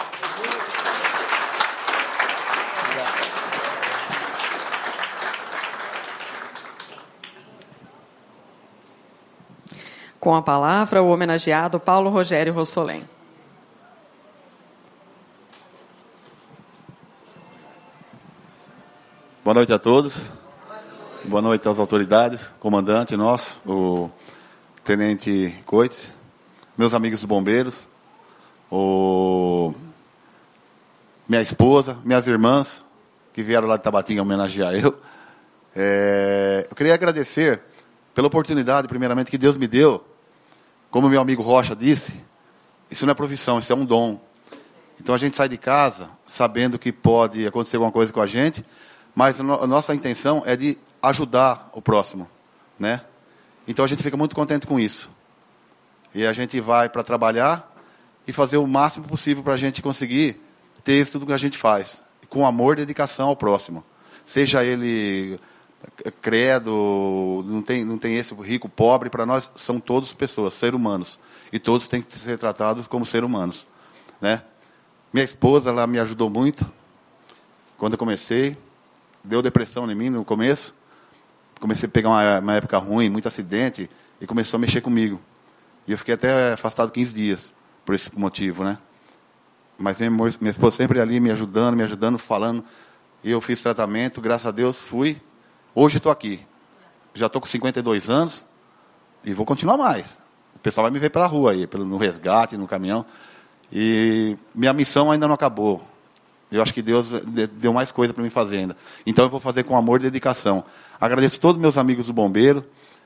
S1: Com a palavra, o homenageado Paulo Rogério Rossolém.
S7: Boa noite a todos. Boa noite às autoridades, comandante nosso, o tenente Coites, meus amigos bombeiros, o... minha esposa, minhas irmãs, que vieram lá de Tabatinga homenagear eu. É... Eu queria agradecer pela oportunidade, primeiramente, que Deus me deu. Como meu amigo Rocha disse, isso não é profissão, isso é um dom. Então a gente sai de casa sabendo que pode acontecer alguma coisa com a gente, mas a nossa intenção é de ajudar o próximo, né? Então a gente fica muito contente com isso. E a gente vai para trabalhar e fazer o máximo possível para a gente conseguir ter isso tudo que a gente faz, com amor e dedicação ao próximo. Seja ele credo, não tem, não tem esse rico, pobre, para nós são todos pessoas, seres humanos. E todos têm que ser tratados como seres humanos, né? Minha esposa, ela me ajudou muito quando eu comecei. Deu depressão em mim no começo. Comecei a pegar uma, uma época ruim, muito acidente, e começou a mexer comigo. E eu fiquei até afastado quinze dias, por esse motivo, né? Mas minha, minha esposa sempre ali me ajudando, me ajudando, falando. E eu fiz tratamento, graças a Deus, fui. Hoje estou aqui. Já estou com cinquenta e dois anos e vou continuar mais. O pessoal vai me ver pela rua aí, no resgate, no caminhão. E minha missão ainda não acabou. Eu acho que Deus deu mais coisa para mim fazer ainda. Então eu vou fazer com amor e dedicação. Agradeço a todos os meus amigos do bombeiro.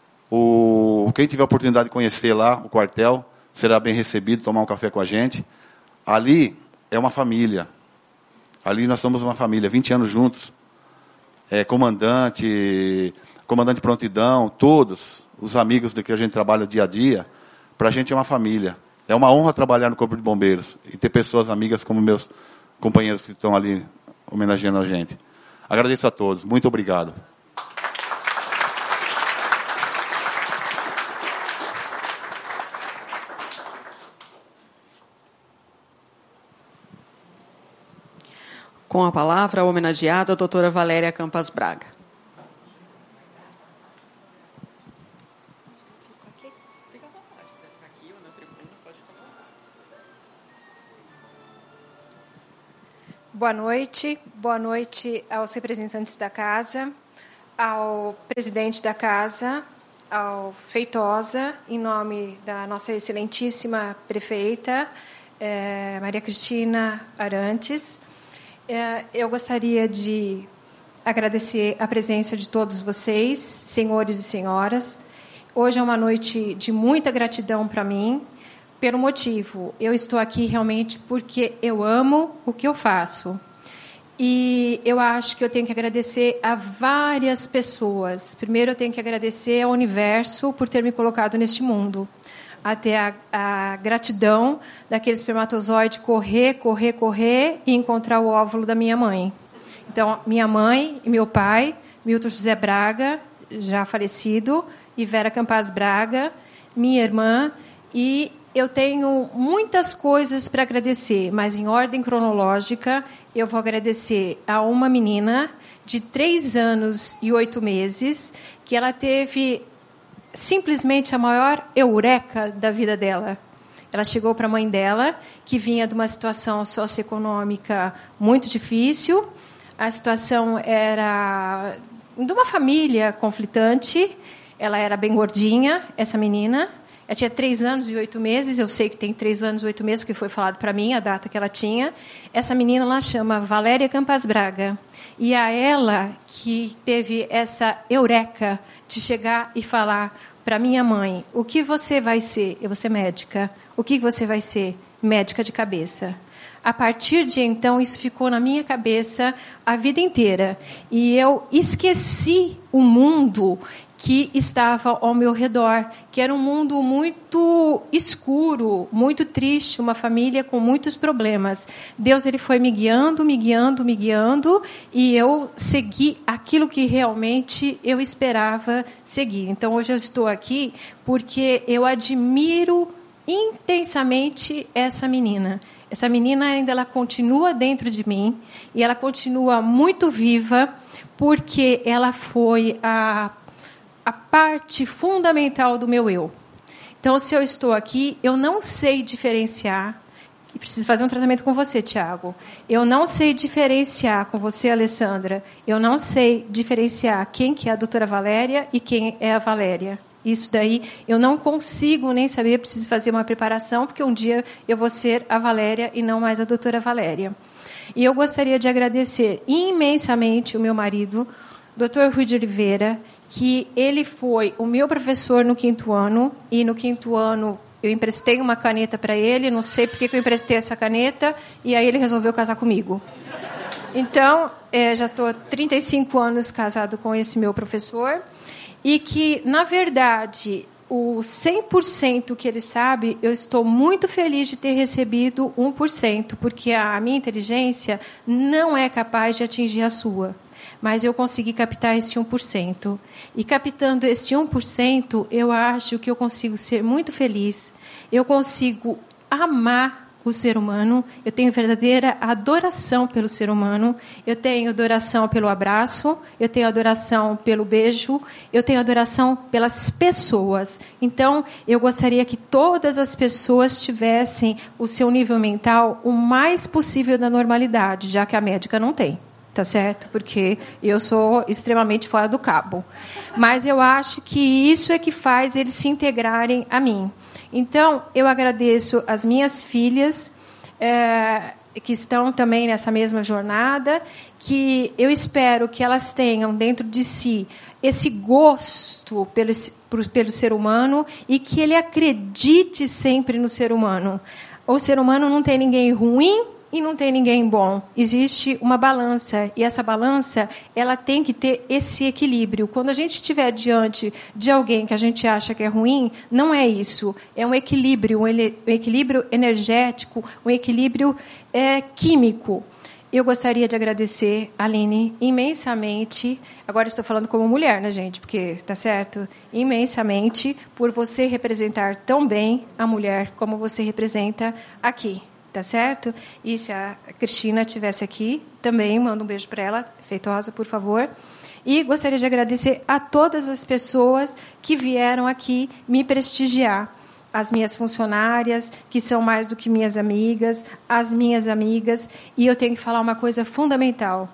S7: O, quem tiver a oportunidade de conhecer lá o quartel, será bem recebido, tomar um café com a gente. Ali é uma família. Ali nós somos uma família, vinte anos juntos. É, comandante, comandante de prontidão, todos os amigos do que a gente trabalha dia a dia, para a gente é uma família. É uma honra trabalhar no Corpo de Bombeiros e ter pessoas amigas como meus companheiros que estão ali homenageando a gente. Agradeço a todos. Muito obrigado.
S1: Com a palavra, a homenageada, a doutora Valéria Campas Braga.
S8: Boa noite. Boa noite aos representantes da casa, ao presidente da casa, ao Feitosa, em nome da nossa excelentíssima prefeita, eh, Maria Cristina Arantes. Eu gostaria de agradecer a presença de todos vocês, senhores e senhoras. Hoje é uma noite de muita gratidão para mim, pelo motivo, eu estou aqui realmente porque eu amo o que eu faço. E eu acho que eu tenho que agradecer a várias pessoas. Primeiro, eu tenho que agradecer ao universo por ter me colocado neste mundo. Até a, a gratidão daquele espermatozoide correr, correr, correr e encontrar o óvulo da minha mãe. Então, minha mãe e meu pai, Milton José Braga, já falecido, e Vera Campas Braga, minha irmã. E eu tenho muitas coisas para agradecer, mas em ordem cronológica, eu vou agradecer a uma menina de três anos e oito meses, que ela teve simplesmente a maior eureka da vida dela. Ela chegou para a mãe dela, que vinha de uma situação socioeconômica muito difícil. A situação era de uma família conflitante. Ela era bem gordinha, essa menina, Ela tinha três anos e oito meses, eu sei que tem três anos e oito meses, que foi falado para mim, a data que ela tinha. Essa menina, ela chama Valéria Campas Braga. E a ela que teve essa eureka de chegar e falar para minha mãe, o que você vai ser? Eu vou ser médica. O que você vai ser? Médica de cabeça. A partir de então, isso ficou na minha cabeça a vida inteira. E eu esqueci o mundo que estava ao meu redor, que era um mundo muito escuro, muito triste, uma família com muitos problemas. Deus ele foi me guiando, me guiando, me guiando, e eu segui aquilo que realmente eu esperava seguir. Então, hoje eu estou aqui porque eu admiro intensamente essa menina. Essa menina ainda ela continua dentro de mim, e ela continua muito viva, porque ela foi a a parte fundamental do meu eu. Então, se eu estou aqui, eu não sei diferenciar, e preciso fazer um tratamento com você, Tiago, eu não sei diferenciar com você, Alessandra, eu não sei diferenciar quem que é a doutora Valéria e quem é a Valéria. Isso daí eu não consigo nem saber, preciso fazer uma preparação, porque um dia eu vou ser a Valéria e não mais a doutora Valéria. E eu gostaria de agradecer imensamente o meu marido, doutor Rui de Oliveira, que ele foi o meu professor no quinto ano, e no quinto ano eu emprestei uma caneta para ele, não sei por que eu emprestei essa caneta, e aí ele resolveu casar comigo. Então, é, já estou há trinta e cinco anos casado com esse meu professor, e que, na verdade, o cem por cento que ele sabe, eu estou muito feliz de ter recebido um por cento, porque a minha inteligência não é capaz de atingir a sua. Mas eu consegui captar esse um por cento. E captando esse um por cento, eu acho que eu consigo ser muito feliz. Eu consigo amar o ser humano. Eu tenho verdadeira adoração pelo ser humano. Eu tenho adoração pelo abraço. Eu tenho adoração pelo beijo. Eu tenho adoração pelas pessoas. Então, eu gostaria que todas as pessoas tivessem o seu nível mental o mais possível da normalidade, já que a médica não tem. Tá certo? Porque eu sou extremamente fora do cabo. Mas eu acho que isso é que faz eles se integrarem a mim. Então, eu agradeço as minhas filhas, é, que estão também nessa mesma jornada, que eu espero que elas tenham dentro de si esse gosto pelo, pelo ser humano e que ele acredite sempre no ser humano. O ser humano não tem ninguém ruim, e não tem ninguém bom. Existe uma balança, e essa balança ela tem que ter esse equilíbrio. Quando a gente estiver diante de alguém que a gente acha que é ruim, não é isso. É um equilíbrio, um equilíbrio energético, um equilíbrio é, químico. Eu gostaria de agradecer, Aline, imensamente, agora estou falando como mulher, né, gente, porque, está certo? Imensamente, por você representar tão bem a mulher como você representa aqui. Tá certo? E se a Cristina estivesse aqui, também manda um beijo para ela, Feitosa, por favor. E gostaria de agradecer a todas as pessoas que vieram aqui me prestigiar. As minhas funcionárias, que são mais do que minhas amigas, as minhas amigas. E eu tenho que falar uma coisa fundamental.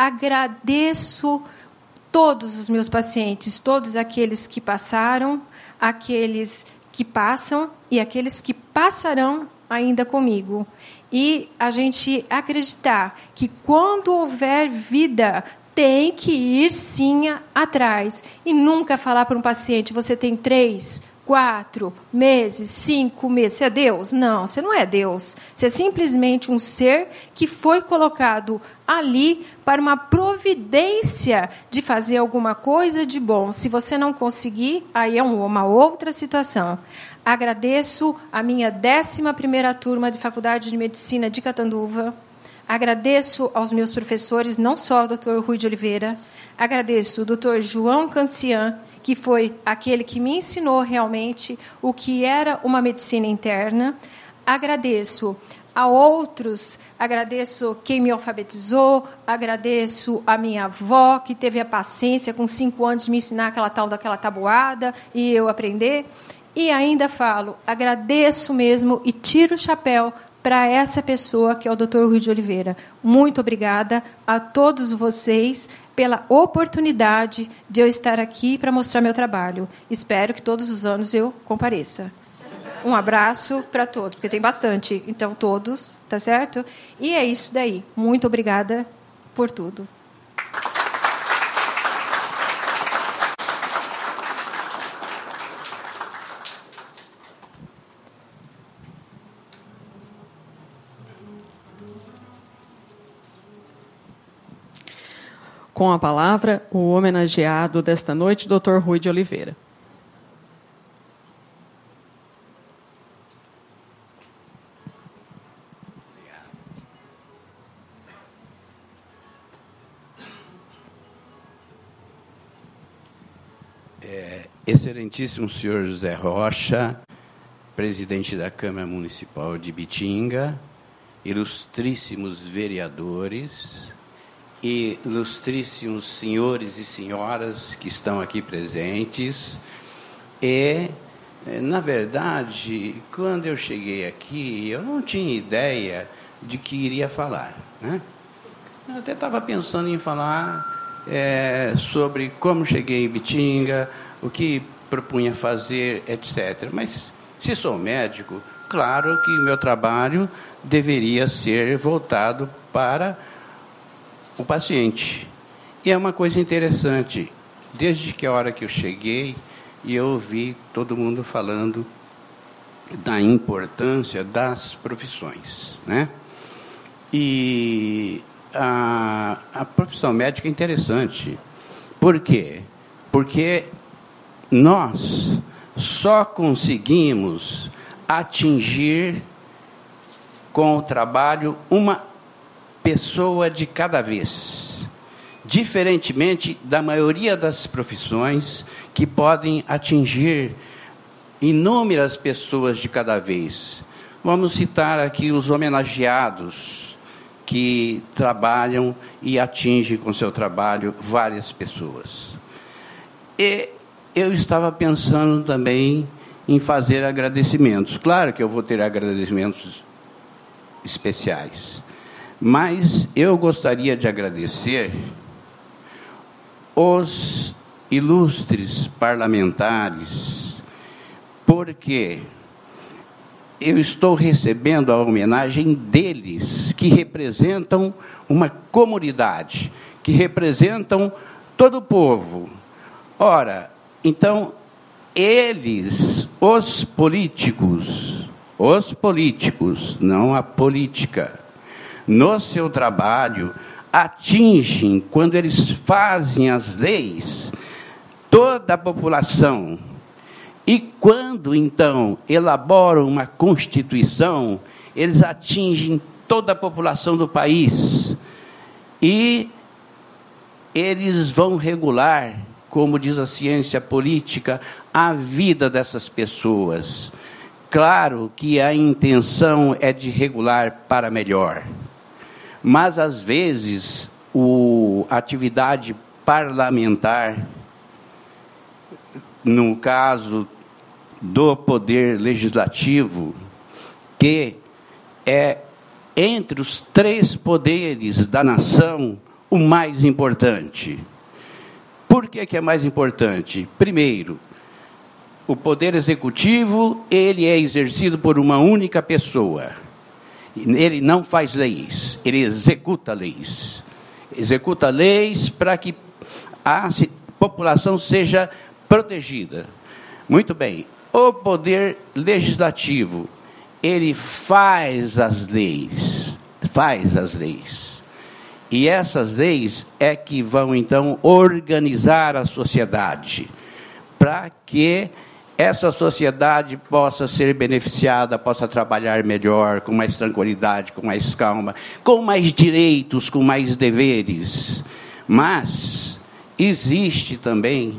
S8: Agradeço todos os meus pacientes, todos aqueles que passaram, aqueles que passam e aqueles que passarão ainda comigo. E a gente acreditar que quando houver vida, tem que ir sim atrás. E nunca falar para um paciente, você tem três, quatro meses, cinco meses. Você é Deus? Não, você não é Deus. Você é simplesmente um ser que foi colocado ali para uma providência de fazer alguma coisa de bom. Se você não conseguir, aí é uma outra situação. Agradeço a minha décima primeira turma de Faculdade de Medicina de Catanduva. Agradeço aos meus professores, não só o doutor Rui de Oliveira. Agradeço o doutor João Cancian, que foi aquele que me ensinou realmente o que era uma medicina interna. Agradeço a outros, agradeço quem me alfabetizou, agradeço a minha avó, que teve a paciência com cinco anos de me ensinar aquela tal daquela tabuada e eu aprender. E ainda falo, agradeço mesmo e tiro o chapéu para essa pessoa que é o doutor Rui de Oliveira. Muito obrigada a todos vocês pela oportunidade de eu estar aqui para mostrar meu trabalho. Espero que todos os anos eu compareça. um abraço para todos, porque tem bastante. Então, todos, tá certo? E é isso daí. Muito obrigada por tudo.
S1: Com a palavra, o homenageado desta noite, doutor Rui de Oliveira.
S9: É, excelentíssimo senhor José Rocha, presidente da Câmara Municipal de Ibitinga, ilustríssimos vereadores, e ilustríssimos senhores e senhoras que estão aqui presentes. E, na verdade, quando eu cheguei aqui, eu não tinha ideia de que iria falar, né? Eu até estava pensando em falar é, sobre como cheguei em Ibitinga, o que propunha fazer, etcétera. Mas, se sou médico, claro que meu trabalho deveria ser voltado para o paciente. E é uma coisa interessante, desde que a hora que eu cheguei, e eu ouvi todo mundo falando da importância das profissões, né? E a, a profissão médica é interessante. Por quê? Porque nós só conseguimos atingir com o trabalho uma pessoa de cada vez, diferentemente da maioria das profissões que podem atingir inúmeras pessoas de cada vez. Vamos citar aqui os homenageados que trabalham e atingem com seu trabalho várias pessoas. E eu estava pensando também em fazer agradecimentos. Claro que eu vou ter agradecimentos especiais. Mas eu gostaria de agradecer os ilustres parlamentares, porque eu estou recebendo a homenagem deles, que representam uma comunidade, que representam todo o povo. Ora, então, eles, os políticos, os políticos, não a política, no seu trabalho, atingem, quando eles fazem as leis, toda a população. E quando, então, elaboram uma Constituição, eles atingem toda a população do país. E eles vão regular, como diz a ciência política, a vida dessas pessoas. Claro que a intenção é de regular para melhor. Mas, às vezes, o, a atividade parlamentar, no caso do Poder Legislativo, que é, entre os três poderes da nação, o mais importante. Por que que é mais importante? Primeiro, o Poder Executivo, ele é exercido por uma única pessoa. Ele não faz leis, ele executa leis. Executa leis para que a população seja protegida. Muito bem. O Poder Legislativo, ele faz as leis, faz as leis. E essas leis é que vão, então, organizar a sociedade, para que essa sociedade possa ser beneficiada, possa trabalhar melhor, com mais tranquilidade, com mais calma, com mais direitos, com mais deveres. Mas existe também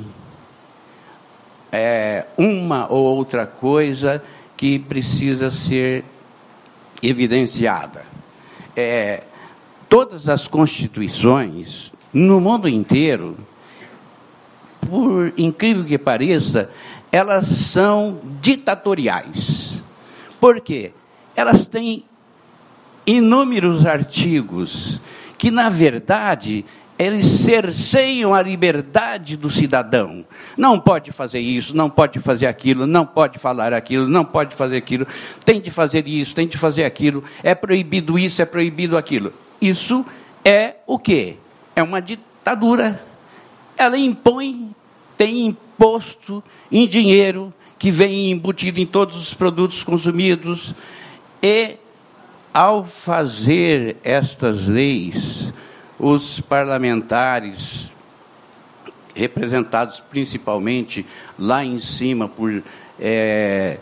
S9: é, uma ou outra coisa que precisa ser evidenciada. É, todas as constituições, no mundo inteiro, por incrível que pareça, elas são ditatoriais. Por quê? Elas têm inúmeros artigos que, na verdade, eles cerceiam a liberdade do cidadão. Não pode fazer isso, não pode fazer aquilo, não pode falar aquilo, não pode fazer aquilo, tem de fazer isso, tem de fazer aquilo, é proibido isso, é proibido aquilo. Isso é o quê? É uma ditadura. Ela impõe, tem imposto em dinheiro, que vem embutido em todos os produtos consumidos, e, ao fazer estas leis, os parlamentares, representados principalmente lá em cima por é,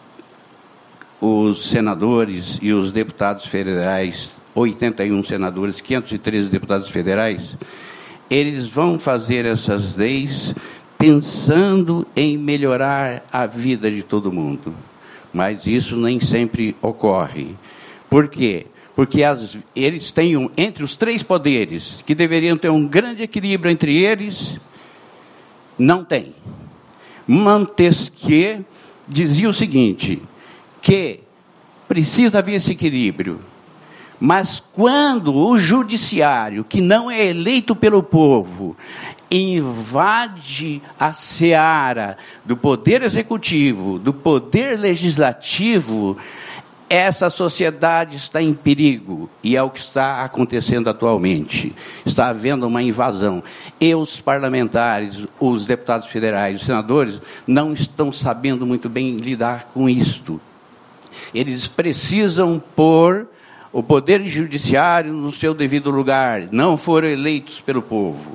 S9: os senadores e os deputados federais, oitenta e um senadores, quinhentos e treze deputados federais, eles vão fazer essas leis pensando em melhorar a vida de todo mundo. Mas isso nem sempre ocorre. Por quê? Porque as, eles têm, um, entre os três poderes, que deveriam ter um grande equilíbrio entre eles, não tem. Montesquieu dizia o seguinte, que precisa haver esse equilíbrio, mas quando o judiciário, que não é eleito pelo povo, invade a seara do poder executivo, do poder legislativo, essa sociedade está em perigo, e é o que está acontecendo atualmente. Está havendo uma invasão. E os parlamentares, os deputados federais, os senadores, não estão sabendo muito bem lidar com isto. Eles precisam pôr o poder judiciário no seu devido lugar. Não foram eleitos pelo povo.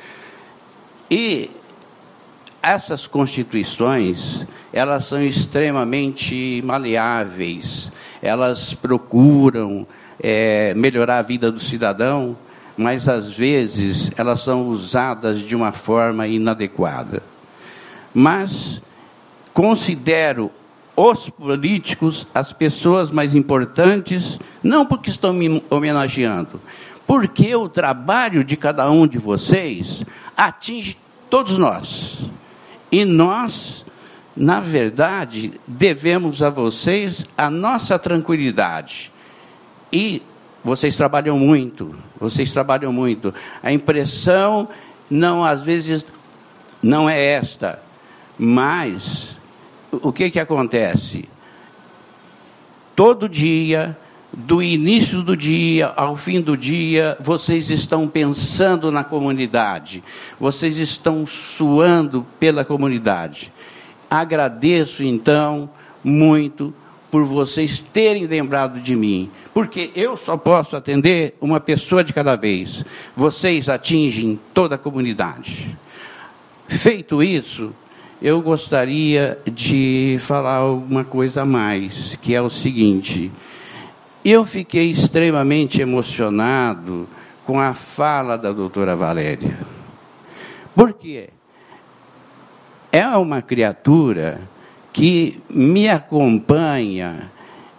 S9: E essas constituições, elas são extremamente maleáveis. Elas procuram é, melhorar a vida do cidadão, mas, às vezes, elas são usadas de uma forma inadequada. Mas considero os políticos as pessoas mais importantes, não porque estão me homenageando, porque o trabalho de cada um de vocês atinge todos nós. E nós, na verdade, devemos a vocês a nossa tranquilidade. E vocês trabalham muito, vocês trabalham muito. A impressão, não, às vezes, não é esta, mas o que que acontece? Todo dia, do início do dia ao fim do dia, vocês estão pensando na comunidade, vocês estão suando pela comunidade. Agradeço, então, muito por vocês terem lembrado de mim, porque eu só posso atender uma pessoa de cada vez. Vocês atingem toda a comunidade. Feito isso, eu gostaria de falar alguma coisa a mais, que é o seguinte: eu fiquei extremamente emocionado com a fala da doutora Valéria. Por quê? É uma criatura que me acompanha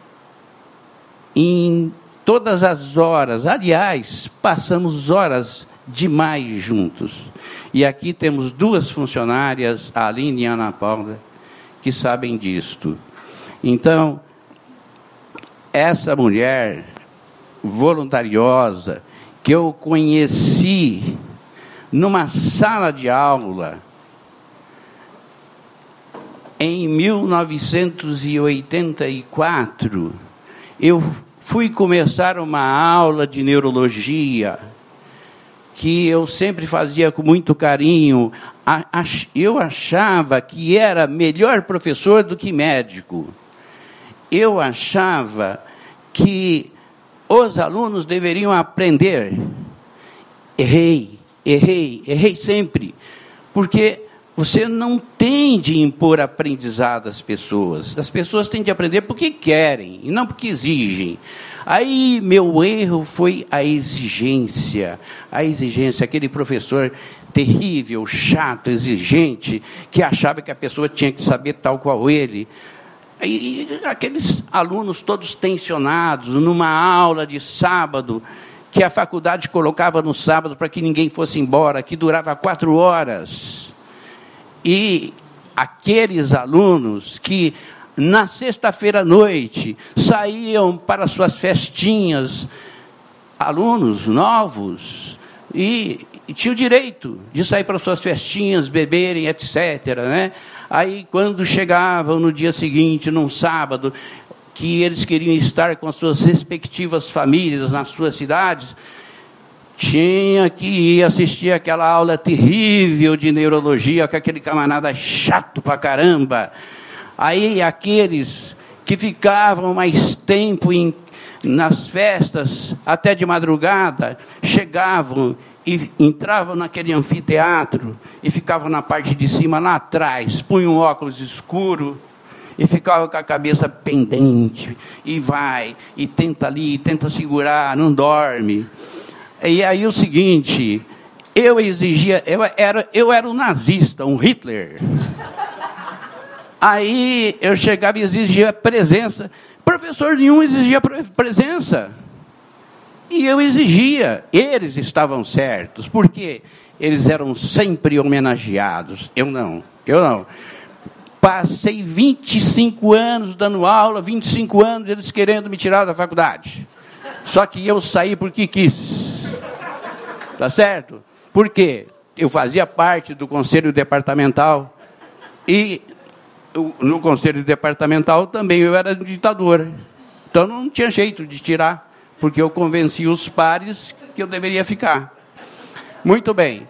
S9: em todas as horas. Aliás, passamos horas demais juntos. E aqui temos duas funcionárias, a Aline e a Ana Paula, que sabem disto. Então, essa mulher voluntariosa, que eu conheci numa sala de aula em mil novecentos e oitenta e quatro, eu fui começar uma aula de neurologia, que eu sempre fazia com muito carinho. Eu achava que era melhor professor do que médico. Eu achava que os alunos deveriam aprender. Errei, errei, errei sempre, porque você não tem de impor aprendizado às pessoas. As pessoas têm de aprender porque querem, e não porque exigem. Aí, meu erro foi a exigência. A exigência, aquele professor terrível, chato, exigente, que achava que a pessoa tinha que saber tal qual ele. E aqueles alunos todos tensionados, numa aula de sábado, que a faculdade colocava no sábado para que ninguém fosse embora, que durava quatro horas. E aqueles alunos que, na sexta-feira à noite, saíam para suas festinhas, alunos novos, e, e tinha o direito de sair para suas festinhas, beberem, etcétera, né? Aí, quando chegavam no dia seguinte, num sábado, que eles queriam estar com as suas respectivas famílias nas suas cidades, tinha que ir assistir aquela aula terrível de neurologia com aquele camarada chato pra caramba. Aí, aqueles que ficavam mais tempo em, nas festas, até de madrugada, chegavam e entravam naquele anfiteatro e ficavam na parte de cima, lá atrás, punham um óculos escuro e ficavam com a cabeça pendente, e vai, e tenta ali, e tenta segurar, não dorme. E aí o seguinte, eu exigia, eu era, eu era um nazista, um Hitler. Aí eu chegava e exigia presença. Professor nenhum exigia presença. E eu exigia. Eles estavam certos. Porque eles eram sempre homenageados. Eu não. Eu não. Passei vinte e cinco anos dando aula, vinte e cinco anos eles querendo me tirar da faculdade. Só que eu saí porque quis. Tá certo? Por quê? Eu fazia parte do conselho departamental. E no conselho departamental também eu era ditador. Então não tinha jeito de tirar, porque eu convenci os pares que eu deveria ficar. Muito bem.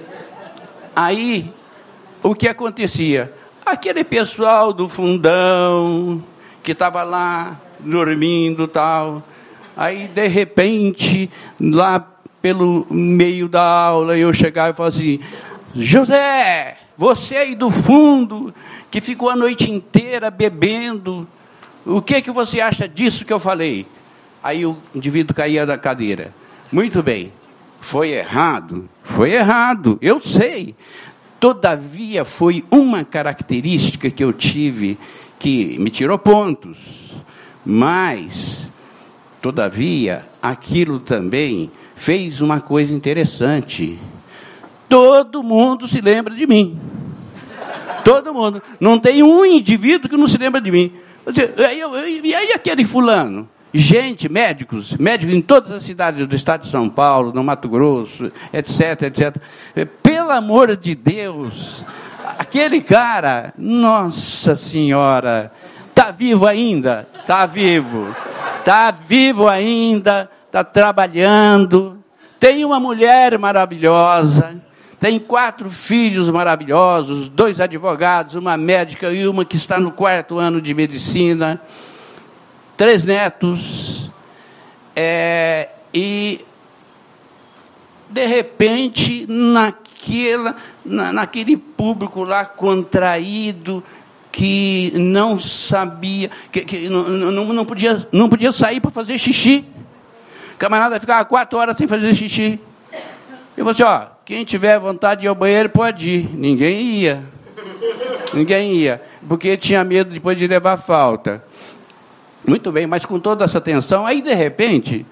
S9: Aí, o que acontecia? Aquele pessoal do fundão, que estava lá, dormindo e tal, aí, de repente, lá pelo meio da aula, eu chegava e falava assim, José, você aí do fundo, que ficou a noite inteira bebendo, o que, que você acha disso que eu falei? Aí o indivíduo caía da cadeira. Muito bem, foi errado, foi errado, eu sei. Todavia, foi uma característica que eu tive que me tirou pontos. Mas, todavia, aquilo também fez uma coisa interessante. Todo mundo se lembra de mim. Todo mundo. Não tem um indivíduo que não se lembra de mim. E aí aquele fulano? Gente, médicos, médicos em todas as cidades do estado de São Paulo, no Mato Grosso, etc, etcétera. Pelo amor de Deus, aquele cara, nossa senhora, está vivo ainda? Está vivo. Está vivo ainda, está trabalhando. Tem uma mulher maravilhosa. Tem quatro filhos maravilhosos, dois advogados, uma médica e uma que está no quarto ano de medicina, três netos, é, e, de repente, naquela, na, naquele público lá contraído, que não sabia, que, que não, não, não, podia, não podia sair para fazer xixi. O camarada ficava quatro horas sem fazer xixi. Eu falei assim, ó, quem tiver vontade de ir ao banheiro pode ir. Ninguém ia. Ninguém ia. Porque tinha medo depois de levar falta. Muito bem, mas com toda essa tensão, aí de repente,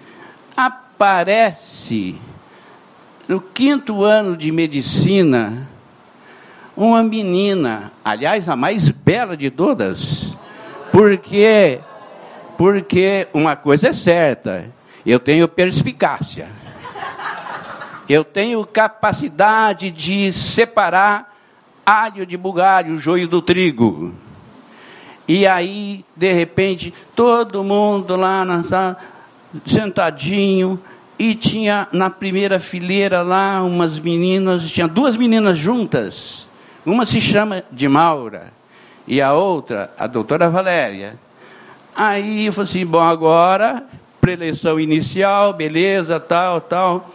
S9: aparece, no quinto ano de medicina, uma menina, aliás, a mais bela de todas, porque, porque uma coisa é certa, eu tenho perspicácia. Eu tenho capacidade de separar alho de bugalho, joio do trigo. E aí, de repente, todo mundo lá na sala, sentadinho, e tinha na primeira fileira lá umas meninas, tinha duas meninas juntas. Uma se chama de Maura, e a outra, a doutora Valéria. Aí eu falei assim, bom, agora, preleção inicial, beleza, tal, tal.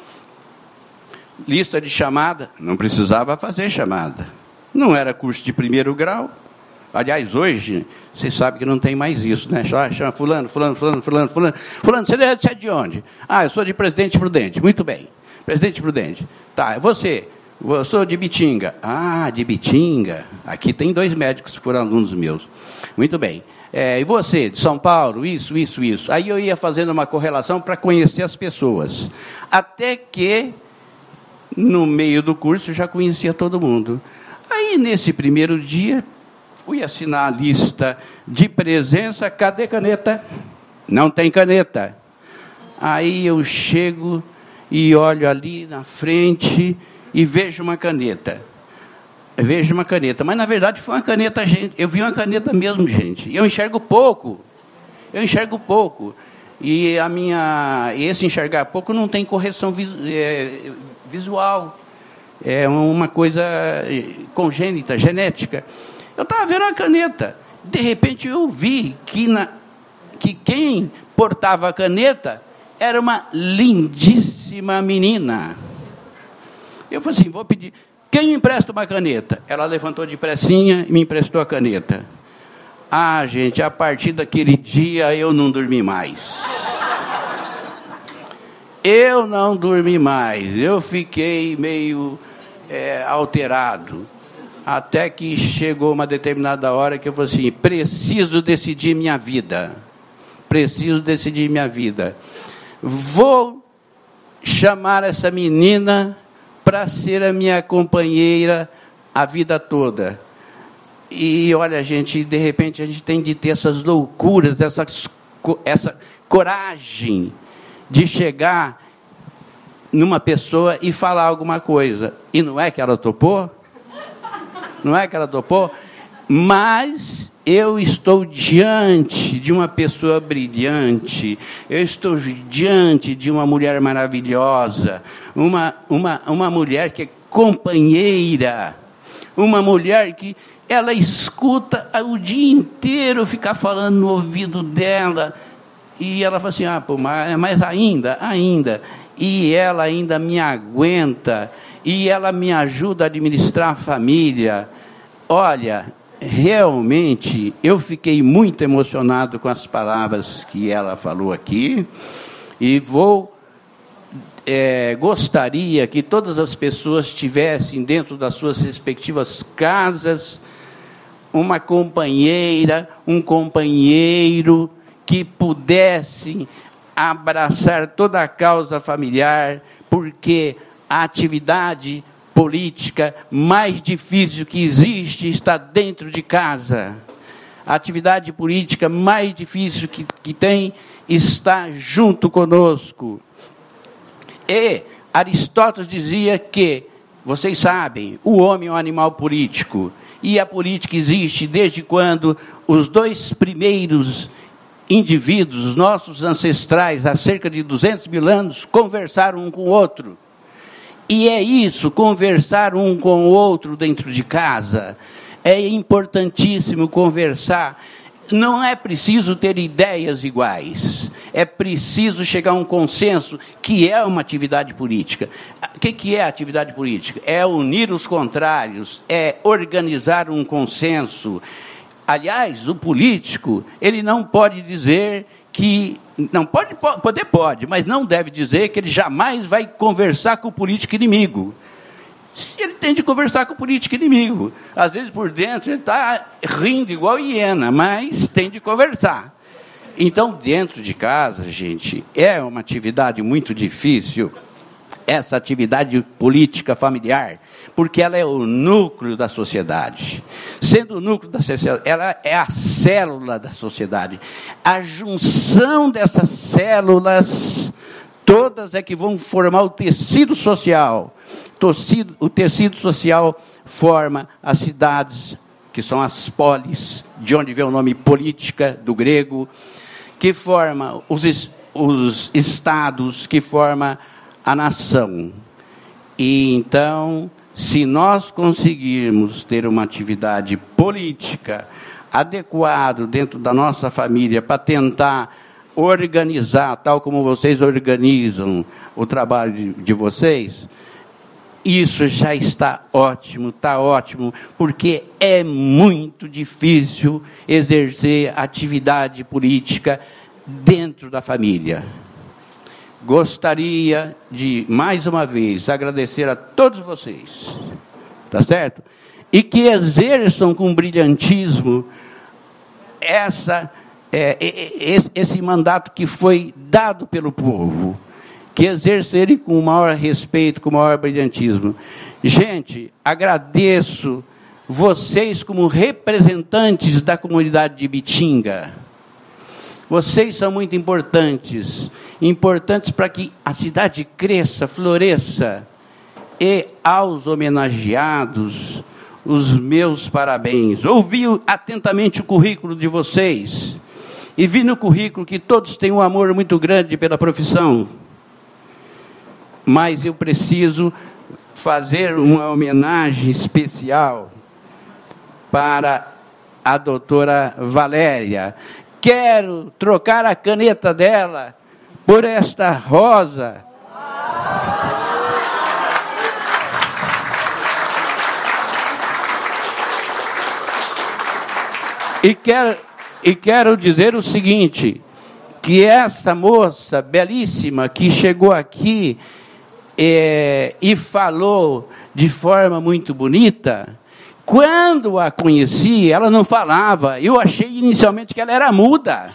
S9: Lista de chamada, não precisava fazer chamada. Não era curso de primeiro grau. Aliás, hoje, vocês sabem que não tem mais isso, né? Chama fulano, fulano, fulano, fulano, fulano. Fulano, você é de onde? Ah, eu sou de Presidente Prudente. Muito bem. Presidente Prudente. Tá, você? Eu sou de Bitinga. Ah, de Bitinga. Aqui tem dois médicos que foram alunos meus. Muito bem. É, e você, de São Paulo? Isso, isso, isso. Aí eu ia fazendo uma correlação para conhecer as pessoas. Até que, no meio do curso, eu já conhecia todo mundo. Aí, nesse primeiro dia, fui assinar a lista de presença. Cadê caneta? Não tem caneta. Aí eu chego e olho ali na frente e vejo uma caneta. Eu vejo uma caneta, mas na verdade foi uma caneta, gente. Eu vi uma caneta mesmo, gente. Eu enxergo pouco. Eu enxergo pouco. E a minha, esse enxergar pouco não tem correção vis, é, visual. É uma coisa congênita, genética. Eu estava vendo a caneta. De repente eu vi que, na, que quem portava a caneta era uma lindíssima menina. Eu falei assim, vou pedir, quem me empresta uma caneta? Ela levantou depressinha e me emprestou a caneta. Ah, gente, a partir daquele dia eu não dormi mais. Eu não dormi mais. Eu fiquei meio é, alterado. Até que chegou uma determinada hora que eu falei assim, preciso decidir minha vida. Preciso decidir minha vida. Vou chamar essa menina para ser a minha companheira a vida toda. E, olha, gente, de repente a gente tem de ter essas loucuras, essa, essa coragem de chegar numa pessoa e falar alguma coisa. E não é que ela topou? Não é que ela topou? Mas eu estou diante de uma pessoa brilhante, eu estou diante de uma mulher maravilhosa, uma, uma, uma mulher que é companheira, uma mulher que ela escuta o dia inteiro ficar falando no ouvido dela, e ela fala assim, ah, pô, mas, mas ainda, ainda, e ela ainda me aguenta, e ela me ajuda a administrar a família. Olha, realmente, eu fiquei muito emocionado com as palavras que ela falou aqui, e vou, é, gostaria que todas as pessoas tivessem dentro das suas respectivas casas uma companheira, um companheiro que pudessem abraçar toda a causa familiar, porque a atividade política mais difícil que existe está dentro de casa. A atividade política mais difícil que, que tem está junto conosco. E Aristóteles dizia que, vocês sabem, o homem é um animal político. E a política existe desde quando os dois primeiros indivíduos, os nossos ancestrais, há cerca de duzentos mil anos, conversaram um com o outro. E é isso, conversar um com o outro dentro de casa. É importantíssimo conversar. Não é preciso ter ideias iguais. É preciso chegar a um consenso, que é uma atividade política. O que, que é atividade política? É unir os contrários, é organizar um consenso. Aliás, o político, ele não pode dizer que... Não pode, poder pode, mas não deve dizer que ele jamais vai conversar com o político inimigo. Ele tem de conversar com o político inimigo. Às vezes, por dentro, ele está rindo igual hiena, mas tem de conversar. Então, dentro de casa, gente, é uma atividade muito difícil, essa atividade política familiar, porque ela é o núcleo da sociedade. Sendo o núcleo da sociedade, ela é a célula da sociedade. A junção dessas células, todas é que vão formar o tecido social. O tecido social forma as cidades, que são as polis, de onde vem o nome política, do grego, que forma os, os estados, que forma a nação. E então, se nós conseguirmos ter uma atividade política adequada dentro da nossa família para tentar organizar, tal como vocês organizam o trabalho de, de vocês, isso já está ótimo, está ótimo, porque é muito difícil exercer atividade política dentro da família. Gostaria de, mais uma vez, agradecer a todos vocês, tá certo? E que exerçam com brilhantismo essa, é, esse, esse mandato que foi dado pelo povo, que exerçam ele com o maior respeito, com o maior brilhantismo. Gente, agradeço vocês como representantes da comunidade de Ibitinga. Vocês são muito importantes, importantes para que a cidade cresça, floresça. E aos homenageados, os meus parabéns. Ouvi atentamente o currículo de vocês e vi no currículo que todos têm um amor muito grande pela profissão. Mas eu preciso fazer uma homenagem especial para a doutora Valéria. Quero trocar a caneta dela por esta rosa. E quero, e quero dizer o seguinte, que essa moça belíssima que chegou aqui é, e falou de forma muito bonita, quando a conheci, ela não falava. Eu achei inicialmente que ela era muda.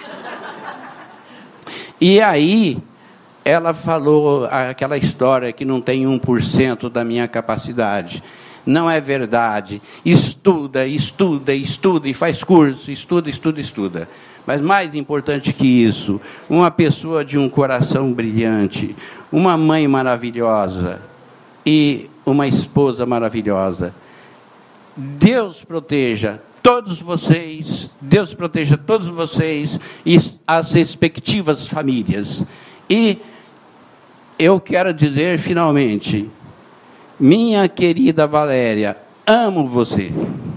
S9: E aí, ela falou aquela história que não tem um por cento da minha capacidade. Não é verdade. Estuda, estuda, estuda e faz curso, estuda, estuda, estuda. Mas mais importante que isso, uma pessoa de um coração brilhante, uma mãe maravilhosa e uma esposa maravilhosa. Deus proteja todos vocês, Deus proteja todos vocês e as respectivas famílias. E eu quero dizer finalmente, minha querida Valéria, amo você.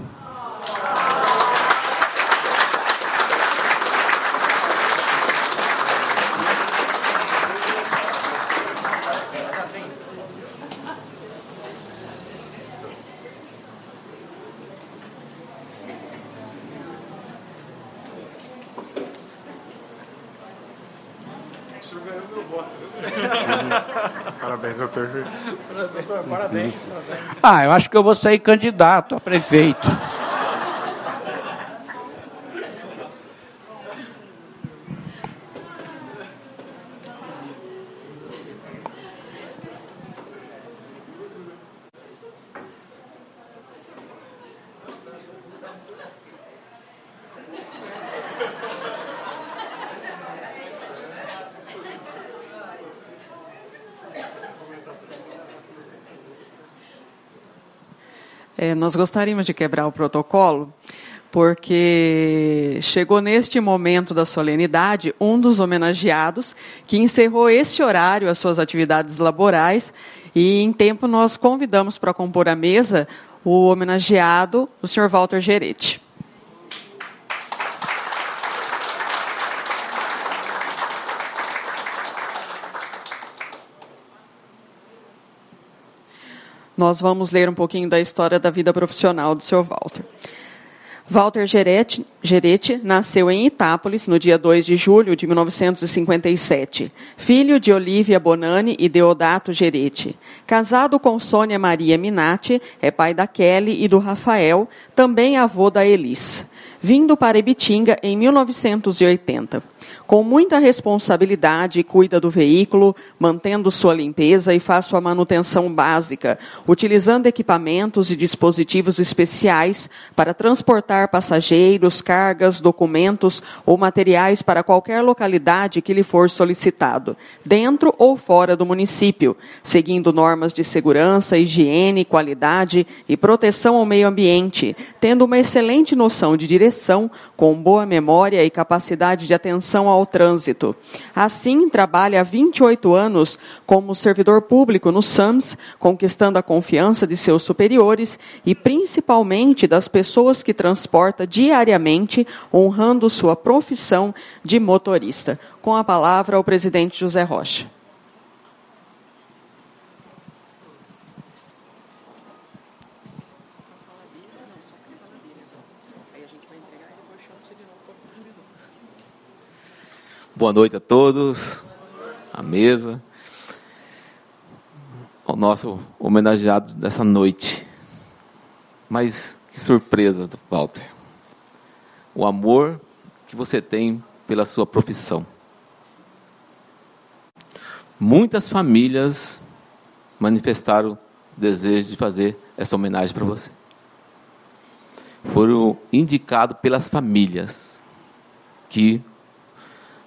S10: Parabéns, doutor. Parabéns. Parabéns.
S9: Ah, eu acho que eu vou sair candidato a prefeito.
S1: É, nós gostaríamos de quebrar o protocolo, porque chegou neste momento da solenidade um dos homenageados que encerrou esse horário as suas atividades laborais e, em tempo, nós convidamos para compor a mesa o homenageado, o senhor Walter Geretti. Nós vamos ler um pouquinho da história da vida profissional do senhor Walter. Walter Geretti, Geretti nasceu em Itápolis no dia dois de julho de mil novecentos e cinquenta e sete, filho de Olívia Bonani e Deodato Geretti. Casado com Sônia Maria Minatti, é pai da Kelly e do Rafael, também avô da Elis. Vindo para Ibitinga em mil novecentos e oitenta. Com muita responsabilidade, cuida do veículo, mantendo sua limpeza e faz sua manutenção básica, utilizando equipamentos e dispositivos especiais para transportar passageiros, cargas, documentos ou materiais para qualquer localidade que lhe for solicitado, dentro ou fora do município, seguindo normas de segurança, higiene, qualidade e proteção ao meio ambiente, tendo uma excelente noção de direção, com boa memória e capacidade de atenção ao trânsito. Assim, trabalha há vinte e oito anos como servidor público no SAMS, conquistando a confiança de seus superiores e principalmente das pessoas que transporta diariamente, honrando sua profissão de motorista. Com a palavra, o presidente José Rocha.
S2: Boa noite a todos, à mesa, ao nosso homenageado dessa noite. Mas que surpresa, Walter. O amor que você tem pela sua profissão. Muitas famílias manifestaram o desejo de fazer essa homenagem para você. Foram indicados pelas famílias que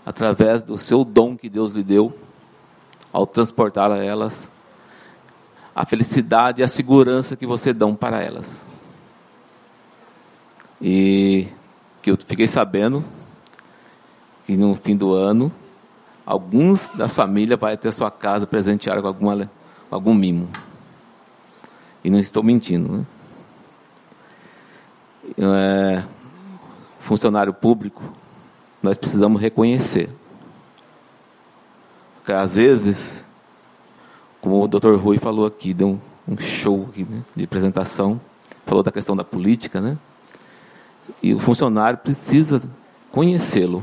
S2: através do seu dom que Deus lhe deu, ao transportar a elas, a felicidade e a segurança que você dão para elas. E que eu fiquei sabendo que no fim do ano, alguns das famílias vão ter sua casa presenteada com alguma, algum mimo. E não estou mentindo, né? É, funcionário público, nós precisamos reconhecer. Porque às vezes, como o doutor Rui falou aqui, deu um, um show aqui, né, de apresentação, falou da questão da política, né? E o funcionário precisa conhecê-lo,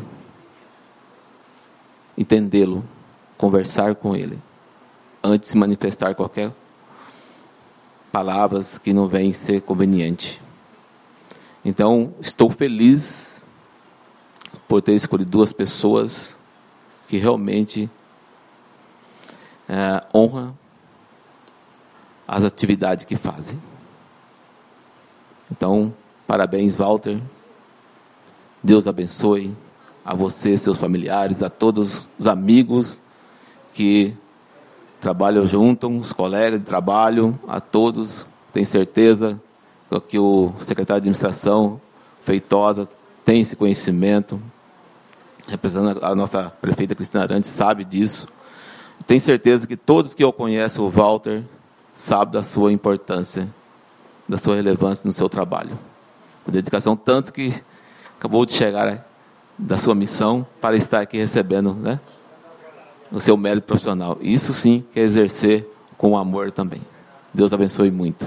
S2: entendê-lo, conversar com ele, antes de se manifestar qualquer palavras que não venham ser conveniente. Então, estou feliz por ter escolhido duas pessoas que realmente é, honram as atividades que fazem. Então, parabéns, Walter. Deus abençoe a você, seus familiares, a todos os amigos que trabalham junto, os colegas de trabalho, a todos. Tenho certeza que o secretário de administração, Feitosa, tem esse conhecimento, representando a nossa prefeita Cristina Arantes, sabe disso. Tenho certeza que todos que eu conheço, o Walter, sabem da sua importância, da sua relevância no seu trabalho. A dedicação tanto que acabou de chegar da sua missão para estar aqui recebendo, né, o seu mérito profissional. Isso sim que é exercer com amor também. Deus abençoe muito.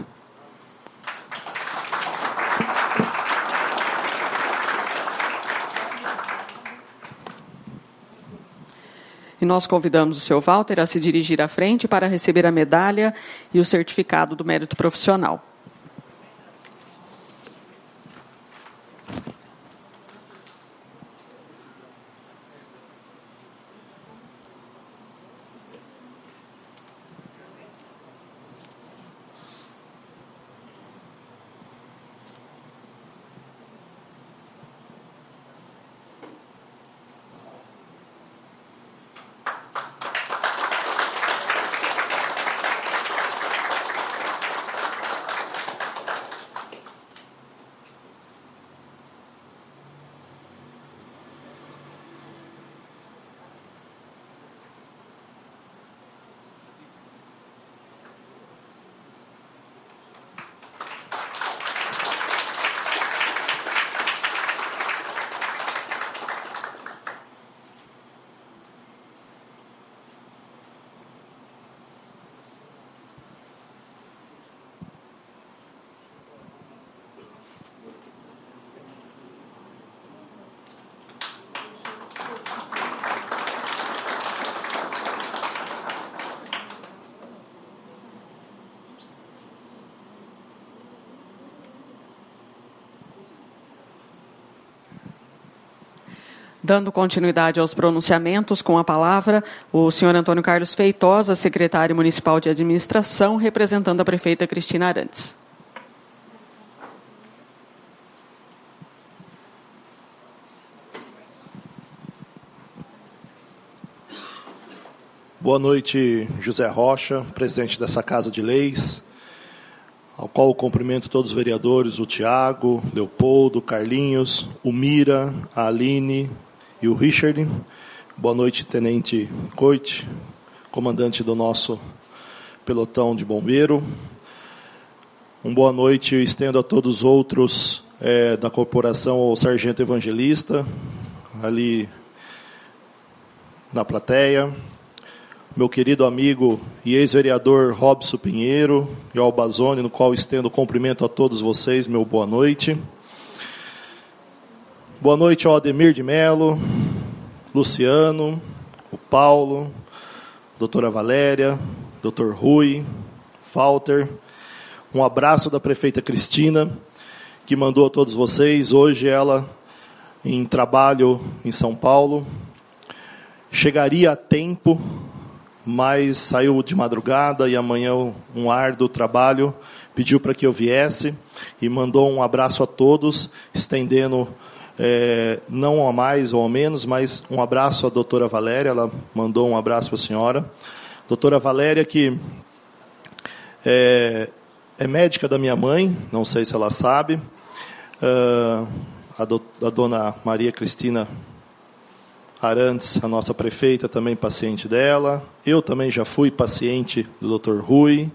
S1: E nós convidamos o senhor Walter a se dirigir à frente para receber a medalha e o certificado do mérito profissional. Dando continuidade aos pronunciamentos, com a palavra, o senhor Antônio Carlos Feitosa, secretário municipal de administração, representando a prefeita Cristina Arantes.
S11: Boa noite, José Rocha, presidente dessa Casa de Leis, ao qual eu cumprimento todos os vereadores, o Tiago, Leopoldo, Carlinhos, o Mira, a Aline e o Richard. Boa noite, Tenente Coit, comandante do nosso pelotão de bombeiro. Uma boa noite eu estendo a todos os outros é, da corporação, ao Sargento Evangelista, ali na plateia. Meu querido amigo e ex-vereador Robson Pinheiro e ao Bazone, no qual estendo cumprimento a todos vocês, meu boa noite. Boa noite ao Ademir de Melo, Luciano, o Paulo, doutora Valéria, doutor Rui, Walter. Um abraço da prefeita Cristina, que mandou a todos vocês. Hoje ela em trabalho em São Paulo. Chegaria a tempo, mas saiu de madrugada e amanhã um árduo trabalho. Pediu para que eu viesse e mandou um abraço a todos, estendendo É, não a mais ou a menos, mas um abraço à doutora Valéria, ela mandou um abraço para a senhora. Doutora Valéria, que é, é médica da minha mãe, não sei se ela sabe. Uh, a, do, a dona Maria Cristina Arantes, a nossa prefeita, também paciente dela. Eu também já fui paciente do doutor Rui.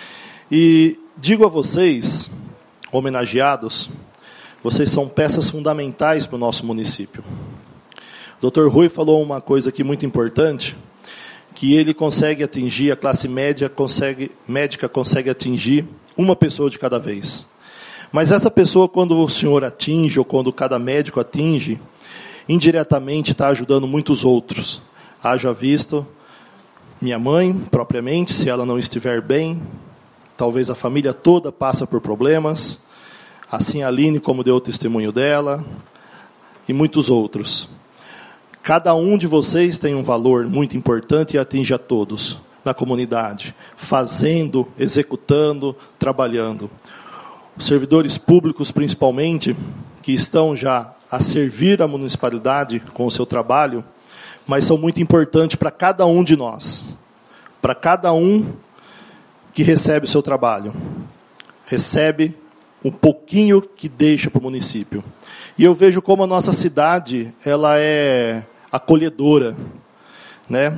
S11: E digo a vocês, homenageados, vocês são peças fundamentais para o nosso município. O doutor Rui falou uma coisa aqui muito importante, que ele consegue atingir, a classe média consegue, médica consegue atingir uma pessoa de cada vez. Mas essa pessoa, quando o senhor atinge, ou quando cada médico atinge, indiretamente está ajudando muitos outros. Haja visto minha mãe, propriamente, se ela não estiver bem, talvez a família toda passa por problemas, assim a Aline, como deu o testemunho dela, e muitos outros. Cada um de vocês tem um valor muito importante e atinge a todos na comunidade, fazendo, executando, trabalhando. Os servidores públicos, principalmente, que estão já a servir a municipalidade com o seu trabalho, mas são muito importantes para cada um de nós, para cada um que recebe o seu trabalho. Recebe um pouquinho que deixa para o município. E eu vejo como a nossa cidade ela é acolhedora, né?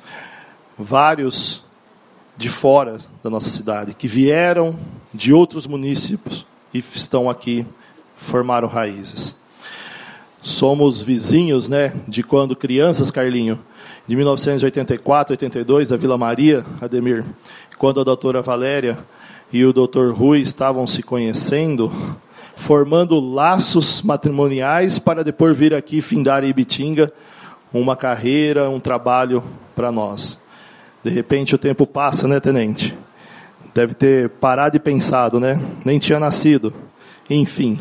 S11: Vários de fora da nossa cidade, que vieram de outros municípios e estão aqui, formaram raízes. Somos vizinhos, né, de quando crianças, Carlinho, de mil novecentos e oitenta e quatro, oitenta e dois, da Vila Maria, Ademir, quando a doutora Valéria e o doutor Rui estavam se conhecendo, formando laços matrimoniais para depois vir aqui findar em Ibitinga uma carreira, um trabalho para nós. De repente o tempo passa, né, tenente? Deve ter parado e pensado, né? Nem tinha nascido. Enfim,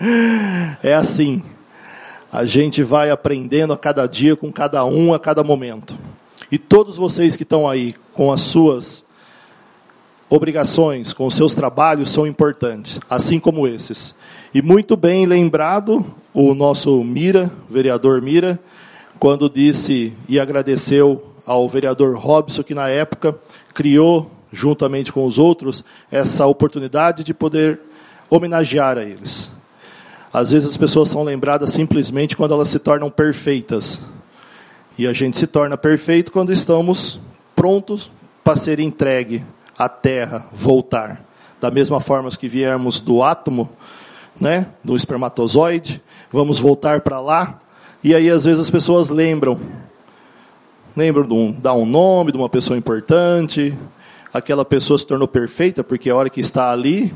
S11: é assim. A gente vai aprendendo a cada dia, com cada um, a cada momento. E todos vocês que estão aí, com as suas obrigações, com os seus trabalhos, são importantes, assim como esses. E muito bem lembrado o nosso Mira, vereador Mira, quando disse e agradeceu ao vereador Robson, que na época criou, juntamente com os outros, essa oportunidade de poder homenagear a eles. Às vezes as pessoas são lembradas simplesmente quando elas se tornam perfeitas. E a gente se torna perfeito quando estamos prontos para ser entregue à terra, voltar. Da mesma forma que viemos do átomo, né, do espermatozoide, vamos voltar para lá. E aí às vezes as pessoas lembram. Lembram de um, dá um nome de uma pessoa importante. Aquela pessoa se tornou perfeita porque a hora que está ali,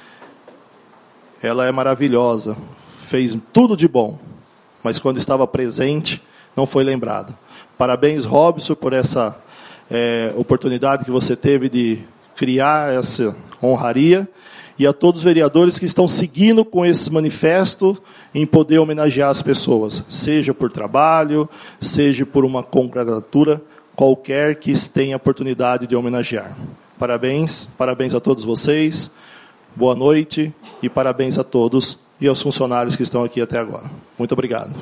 S11: ela é maravilhosa, fez tudo de bom, mas quando estava presente, não foi lembrada. Parabéns, Robson, por essa é, oportunidade que você teve de criar essa honraria, e a todos os vereadores que estão seguindo com esse manifesto em poder homenagear as pessoas, seja por trabalho, seja por uma congradatura qualquer que tenha a oportunidade de homenagear. Parabéns, parabéns a todos vocês. Boa noite e parabéns a todos e aos funcionários que estão aqui até agora. Muito obrigado.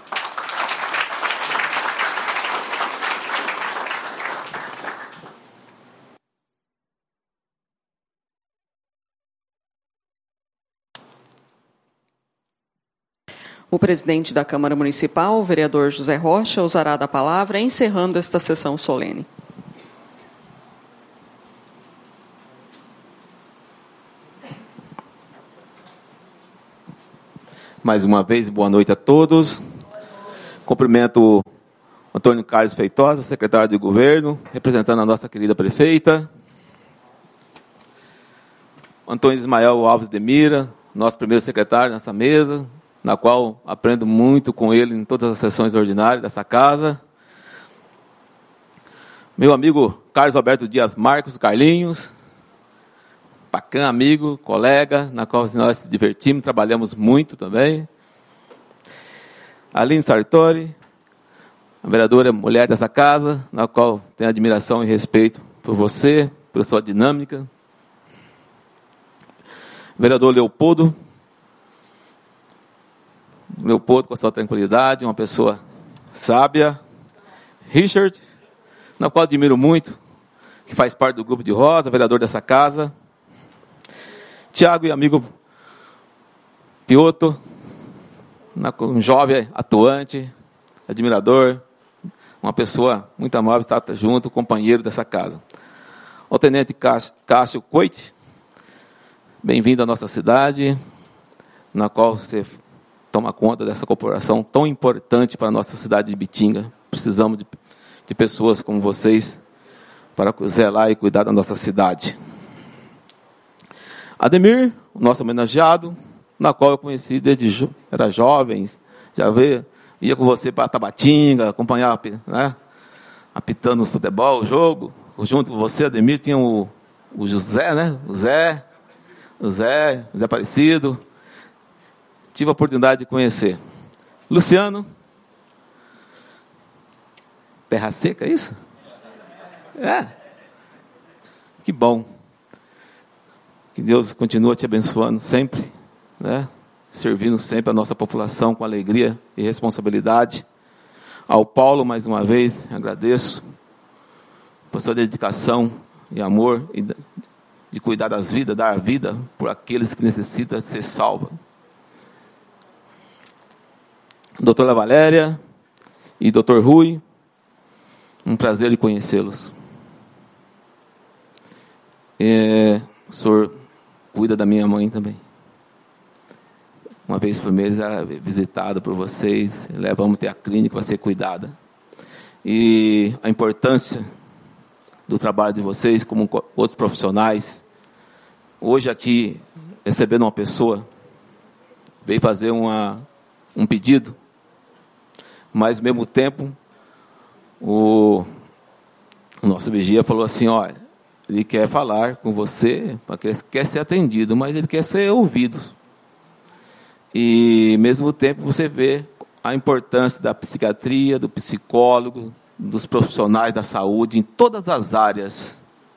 S1: O presidente da Câmara Municipal, o vereador José Rocha, usará da palavra encerrando esta sessão solene.
S2: Mais uma vez, boa noite a todos. Cumprimento o Antônio Carlos Feitosa, secretário de Governo, representando a nossa querida prefeita. Antônio Ismael Alves de Mira, nosso primeiro secretário nessa mesa, na qual aprendo muito com ele em todas as sessões ordinárias dessa casa. Meu amigo Carlos Alberto Dias Marcos, Carlinhos, bacana amigo, colega, na qual nós se divertimos, trabalhamos muito também. Aline Sartori, a vereadora mulher dessa casa, na qual tenho admiração e respeito por você, por sua dinâmica. Vereador Leopoldo, Leopoldo, com a sua tranquilidade, uma pessoa sábia. Richard, na qual admiro muito, que faz parte do Grupo de Rosa, vereador dessa casa. Tiago e amigo Piotr, um jovem atuante, admirador, uma pessoa muito amável, está junto, companheiro dessa casa. O tenente Cássio Coit, bem-vindo à nossa cidade, na qual você toma conta dessa corporação tão importante para a nossa cidade de Bitinga. Precisamos de, de pessoas como vocês para zelar e cuidar da nossa cidade. Ademir, o nosso homenageado, na qual eu conheci desde jo- era jovem, já veio, ia com você para Tabatinga, acompanhava, né, apitando o futebol, o jogo. Junto com você, Ademir, tinha o, o José, né? O Zé, o Zé, Zé Aparecido. Tive a oportunidade de conhecer. Luciano. Terra Seca, é isso? É. Que bom. Que Deus continue te abençoando sempre, né? Servindo sempre a nossa população com alegria e responsabilidade. Ao Paulo, mais uma vez, agradeço por sua dedicação e amor e de cuidar das vidas, dar a vida por aqueles que necessitam ser salvos. Doutora Valéria e doutor Rui, um prazer de conhecê-los. É, o senhor cuida da minha mãe também. Uma vez por mês era visitada por vocês, levamos até a clínica para ser cuidada. E a importância do trabalho de vocês, como outros profissionais. Hoje aqui, recebendo uma pessoa, veio fazer uma, um pedido, mas ao mesmo tempo, o, o nosso vigia falou assim, olha, ele quer falar com você, porque ele quer ser atendido, mas ele quer ser ouvido. E, ao mesmo tempo, você vê a importância da psiquiatria, do psicólogo, dos profissionais da saúde, em todas as áreas.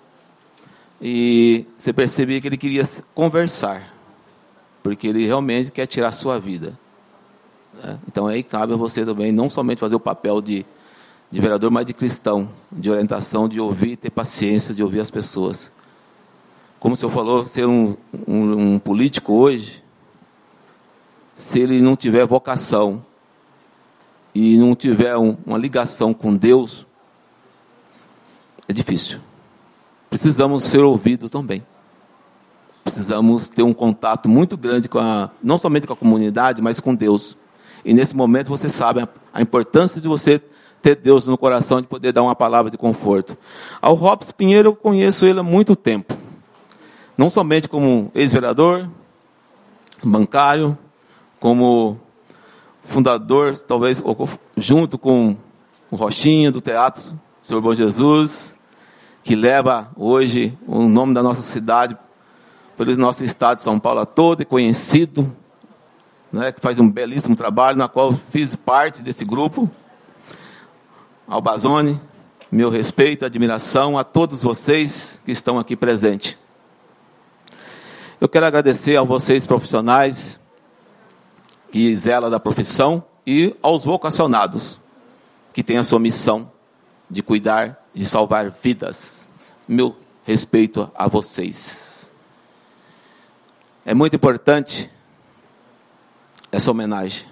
S2: E você percebia que ele queria conversar, porque ele realmente quer tirar a sua vida. Né? Então, aí cabe a você também, não somente fazer o papel de, de vereador, mas de cristão, de orientação, de ouvir, ter paciência, de ouvir as pessoas. Como o senhor falou, ser um, um, um político hoje, se ele não tiver vocação e não tiver um, uma ligação com Deus, é difícil. Precisamos ser ouvidos também. Precisamos ter um contato muito grande, com a, não somente com a comunidade, mas com Deus. E nesse momento você sabe a, a importância de você ter Deus no coração, de poder dar uma palavra de conforto. Ao Robson Pinheiro, eu conheço ele há muito tempo. Não somente como ex-vereador, bancário, como fundador, talvez junto com o Rochinha, do Teatro Senhor Bom Jesus, que leva hoje o nome da nossa cidade, pelo nosso estado de São Paulo todo, e conhecido, né, que faz um belíssimo trabalho, na qual fiz parte desse grupo. Albazone, meu respeito, admiração a todos vocês que estão aqui presentes. Eu quero agradecer a vocês profissionais que zelam da profissão e aos vocacionados que têm a sua missão de cuidar, de salvar vidas. Meu respeito a vocês. É muito importante essa homenagem.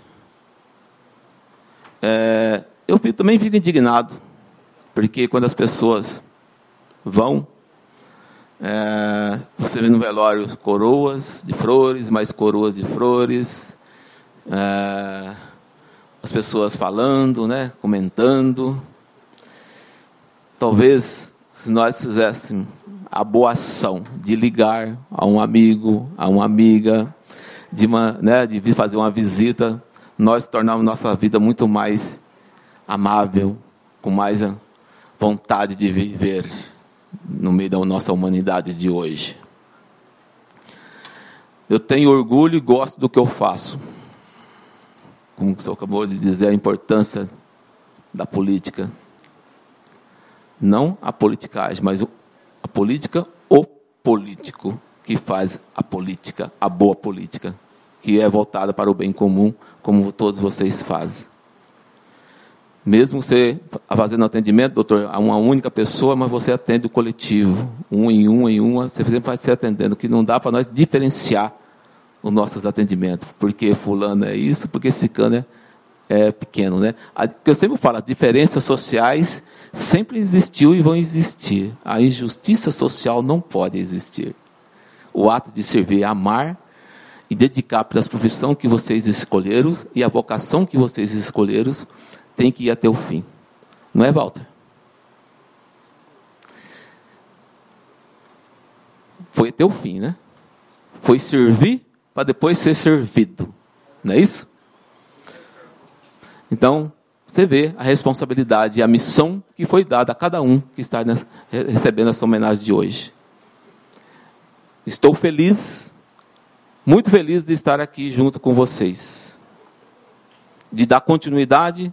S2: É, eu também fico indignado, porque quando as pessoas vão, é, você vê no velório coroas de flores, mais coroas de flores, é, as pessoas falando, né, comentando. Talvez, se nós fizéssemos a boa ação de ligar a um amigo, a uma amiga, de, uma, né, de fazer uma visita, nós tornamos nossa vida muito mais amável, com mais vontade de viver no meio da nossa humanidade de hoje. Eu tenho orgulho e gosto do que eu faço. Como o senhor acabou de dizer, a importância da política. Não a politicagem, mas a política, o político que faz a política, a boa política, que é voltada para o bem comum, como todos vocês fazem. Mesmo você fazendo atendimento, doutor, a uma única pessoa, mas você atende o coletivo, um em um, em uma, você sempre vai se atendendo, que não dá para nós diferenciar os nossos atendimentos, porque fulano é isso, porque cicano é, é pequeno, né? A, que eu sempre falo, as diferenças sociais sempre existiu e vão existir. A injustiça social não pode existir. O ato de servir, amar e dedicar para a profissão que vocês escolheram e a vocação que vocês escolheram tem que ir até o fim. Não é, Walter? Foi até o fim, né? Foi servir para depois ser servido. Não é isso? Então, você vê a responsabilidade e a missão que foi dada a cada um que está nessa, recebendo essa homenagem de hoje. Estou feliz, muito feliz de estar aqui junto com vocês. De dar continuidade,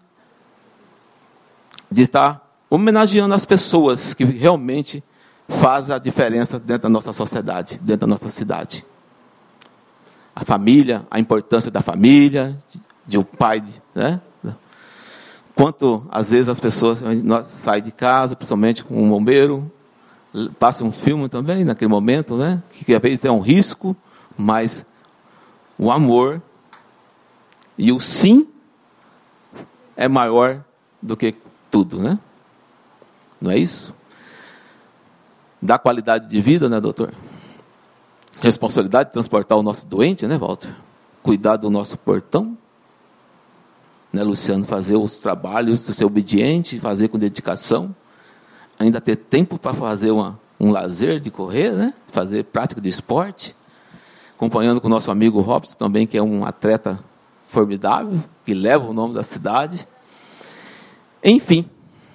S2: de estar homenageando as pessoas que realmente fazem a diferença dentro da nossa sociedade, dentro da nossa cidade. A família, a importância da família, de, de um pai, né? Quanto, às vezes, as pessoas saem de casa, principalmente com um bombeiro, passa um filme também, naquele momento, né? Que às vezes é um risco, mas o amor e o sim é maior do que tudo, né? Não é isso? Dá qualidade de vida, né, doutor? Responsabilidade de transportar o nosso doente, né, Walter? Cuidar do nosso portão. Né, Luciano, fazer os trabalhos, ser obediente, fazer com dedicação, ainda ter tempo para fazer uma, um lazer de correr, né, fazer prática de esporte, acompanhando com o nosso amigo Robson também, que é um atleta formidável, que leva o nome da cidade. Enfim,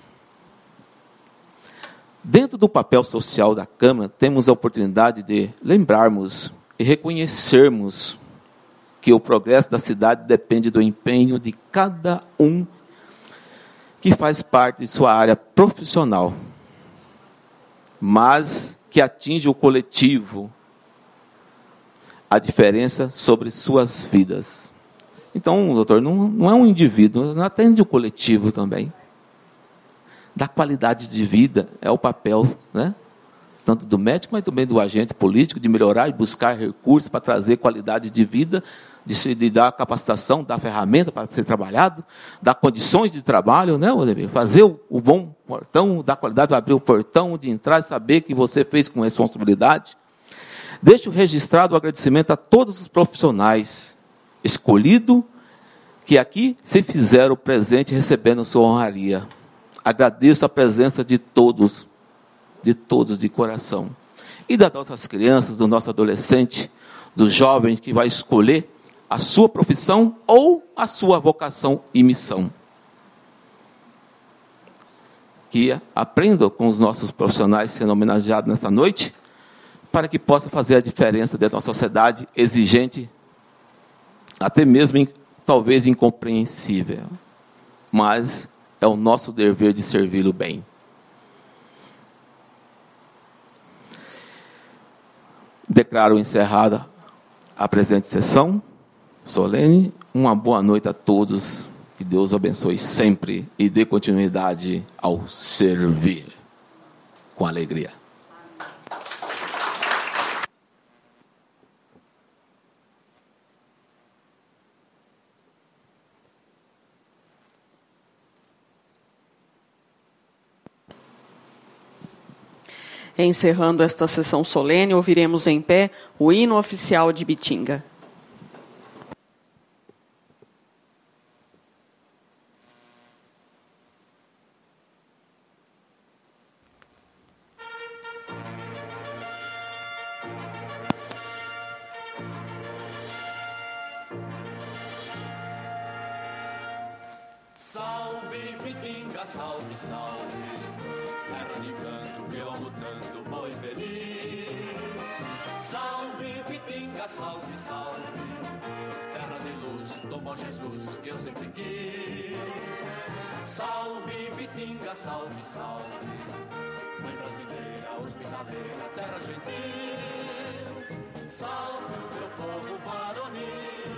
S2: dentro do papel social da Câmara, temos a oportunidade de lembrarmos e reconhecermos que o progresso da cidade depende do empenho de cada um que faz parte de sua área profissional, mas que atinge o coletivo, a diferença sobre suas vidas. Então, doutor, não, não é um indivíduo, não atende o coletivo também. Da qualidade de vida é o papel, né? Tanto do médico, mas também do agente político, de melhorar e buscar recursos para trazer qualidade de vida, de, se, de dar capacitação, dar ferramenta para ser trabalhado, dar condições de trabalho, né, Odemir? Fazer o, o bom portão, dar qualidade para abrir o portão, de entrar e saber que você fez com responsabilidade. Deixo registrado o agradecimento a todos os profissionais escolhidos que aqui se fizeram presente recebendo sua honraria. Agradeço a presença de todos, de todos de coração. E das nossas crianças, do nosso adolescente, do jovem que vai escolher a sua profissão ou a sua vocação e missão. Que aprendam com os nossos profissionais sendo homenageados nessa noite, para que possa fazer a diferença dentro da sociedade exigente, até mesmo, talvez, incompreensível. Mas é o nosso dever de servi-lo bem. Declaro encerrada a presente sessão solene. Uma boa noite a todos. Que Deus abençoe sempre e dê continuidade ao servir com alegria.
S1: Encerrando esta sessão solene, ouviremos em pé o hino oficial de Bitinga.
S12: Salve, Bitinga, salve, salve, terra de canto que eu amo tanto, boi feliz. Salve, Bitinga, salve, salve, terra de luz do bom Jesus que eu sempre quis. Salve, Bitinga, salve, salve, mãe brasileira, hospitaleira, terra gentil. Salve o teu povo varonil,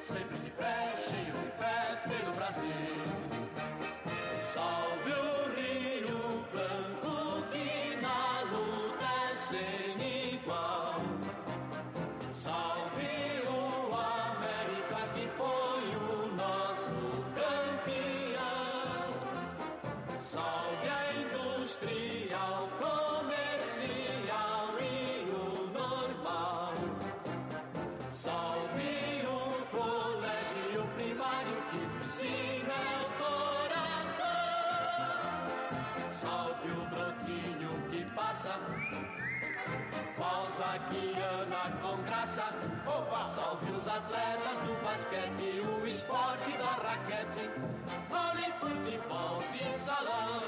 S12: sempre de pé, cheio de fé pelo Brasil. Salve o Rio Branco que na luta é sem igual. Salve o América que foi o nosso campeão. Salve a industrial, comercial e o normal. Salve o colégio primário que me ensina o coração. Salve o brotinho que passa, pausa guiana com graça. Opa! Salve os atletas do basquete, o esporte da raquete, vôlei, futebol de salão.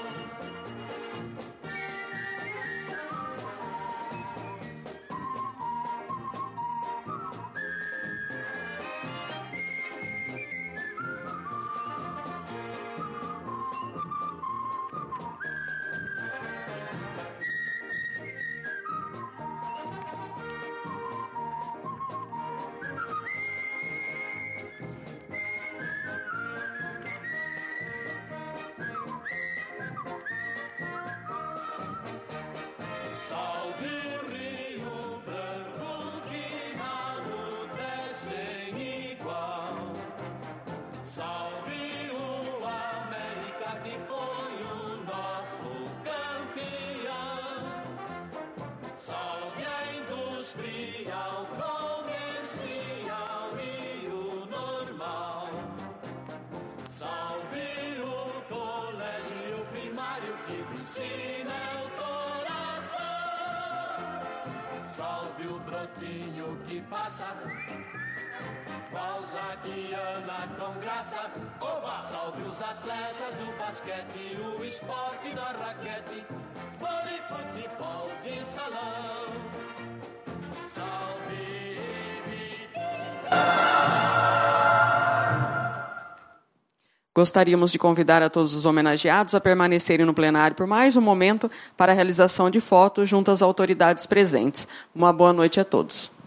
S12: Salve Rio Branco que na luta é sem igual. Salve o América que foi o nosso campeão. Salve a industrial, comercial e o normal. Salve o colégio primário que me ensina o coração. Salve o brotinho que passa, pausa guiana com graça. Oba! Salve os atletas do basquete, o esporte da raquete, vôlei, futebol de salão. Salve
S1: Gostaríamos de convidar a todos os homenageados a permanecerem no plenário por mais um momento para a realização de fotos junto às autoridades presentes. Uma boa noite a todos.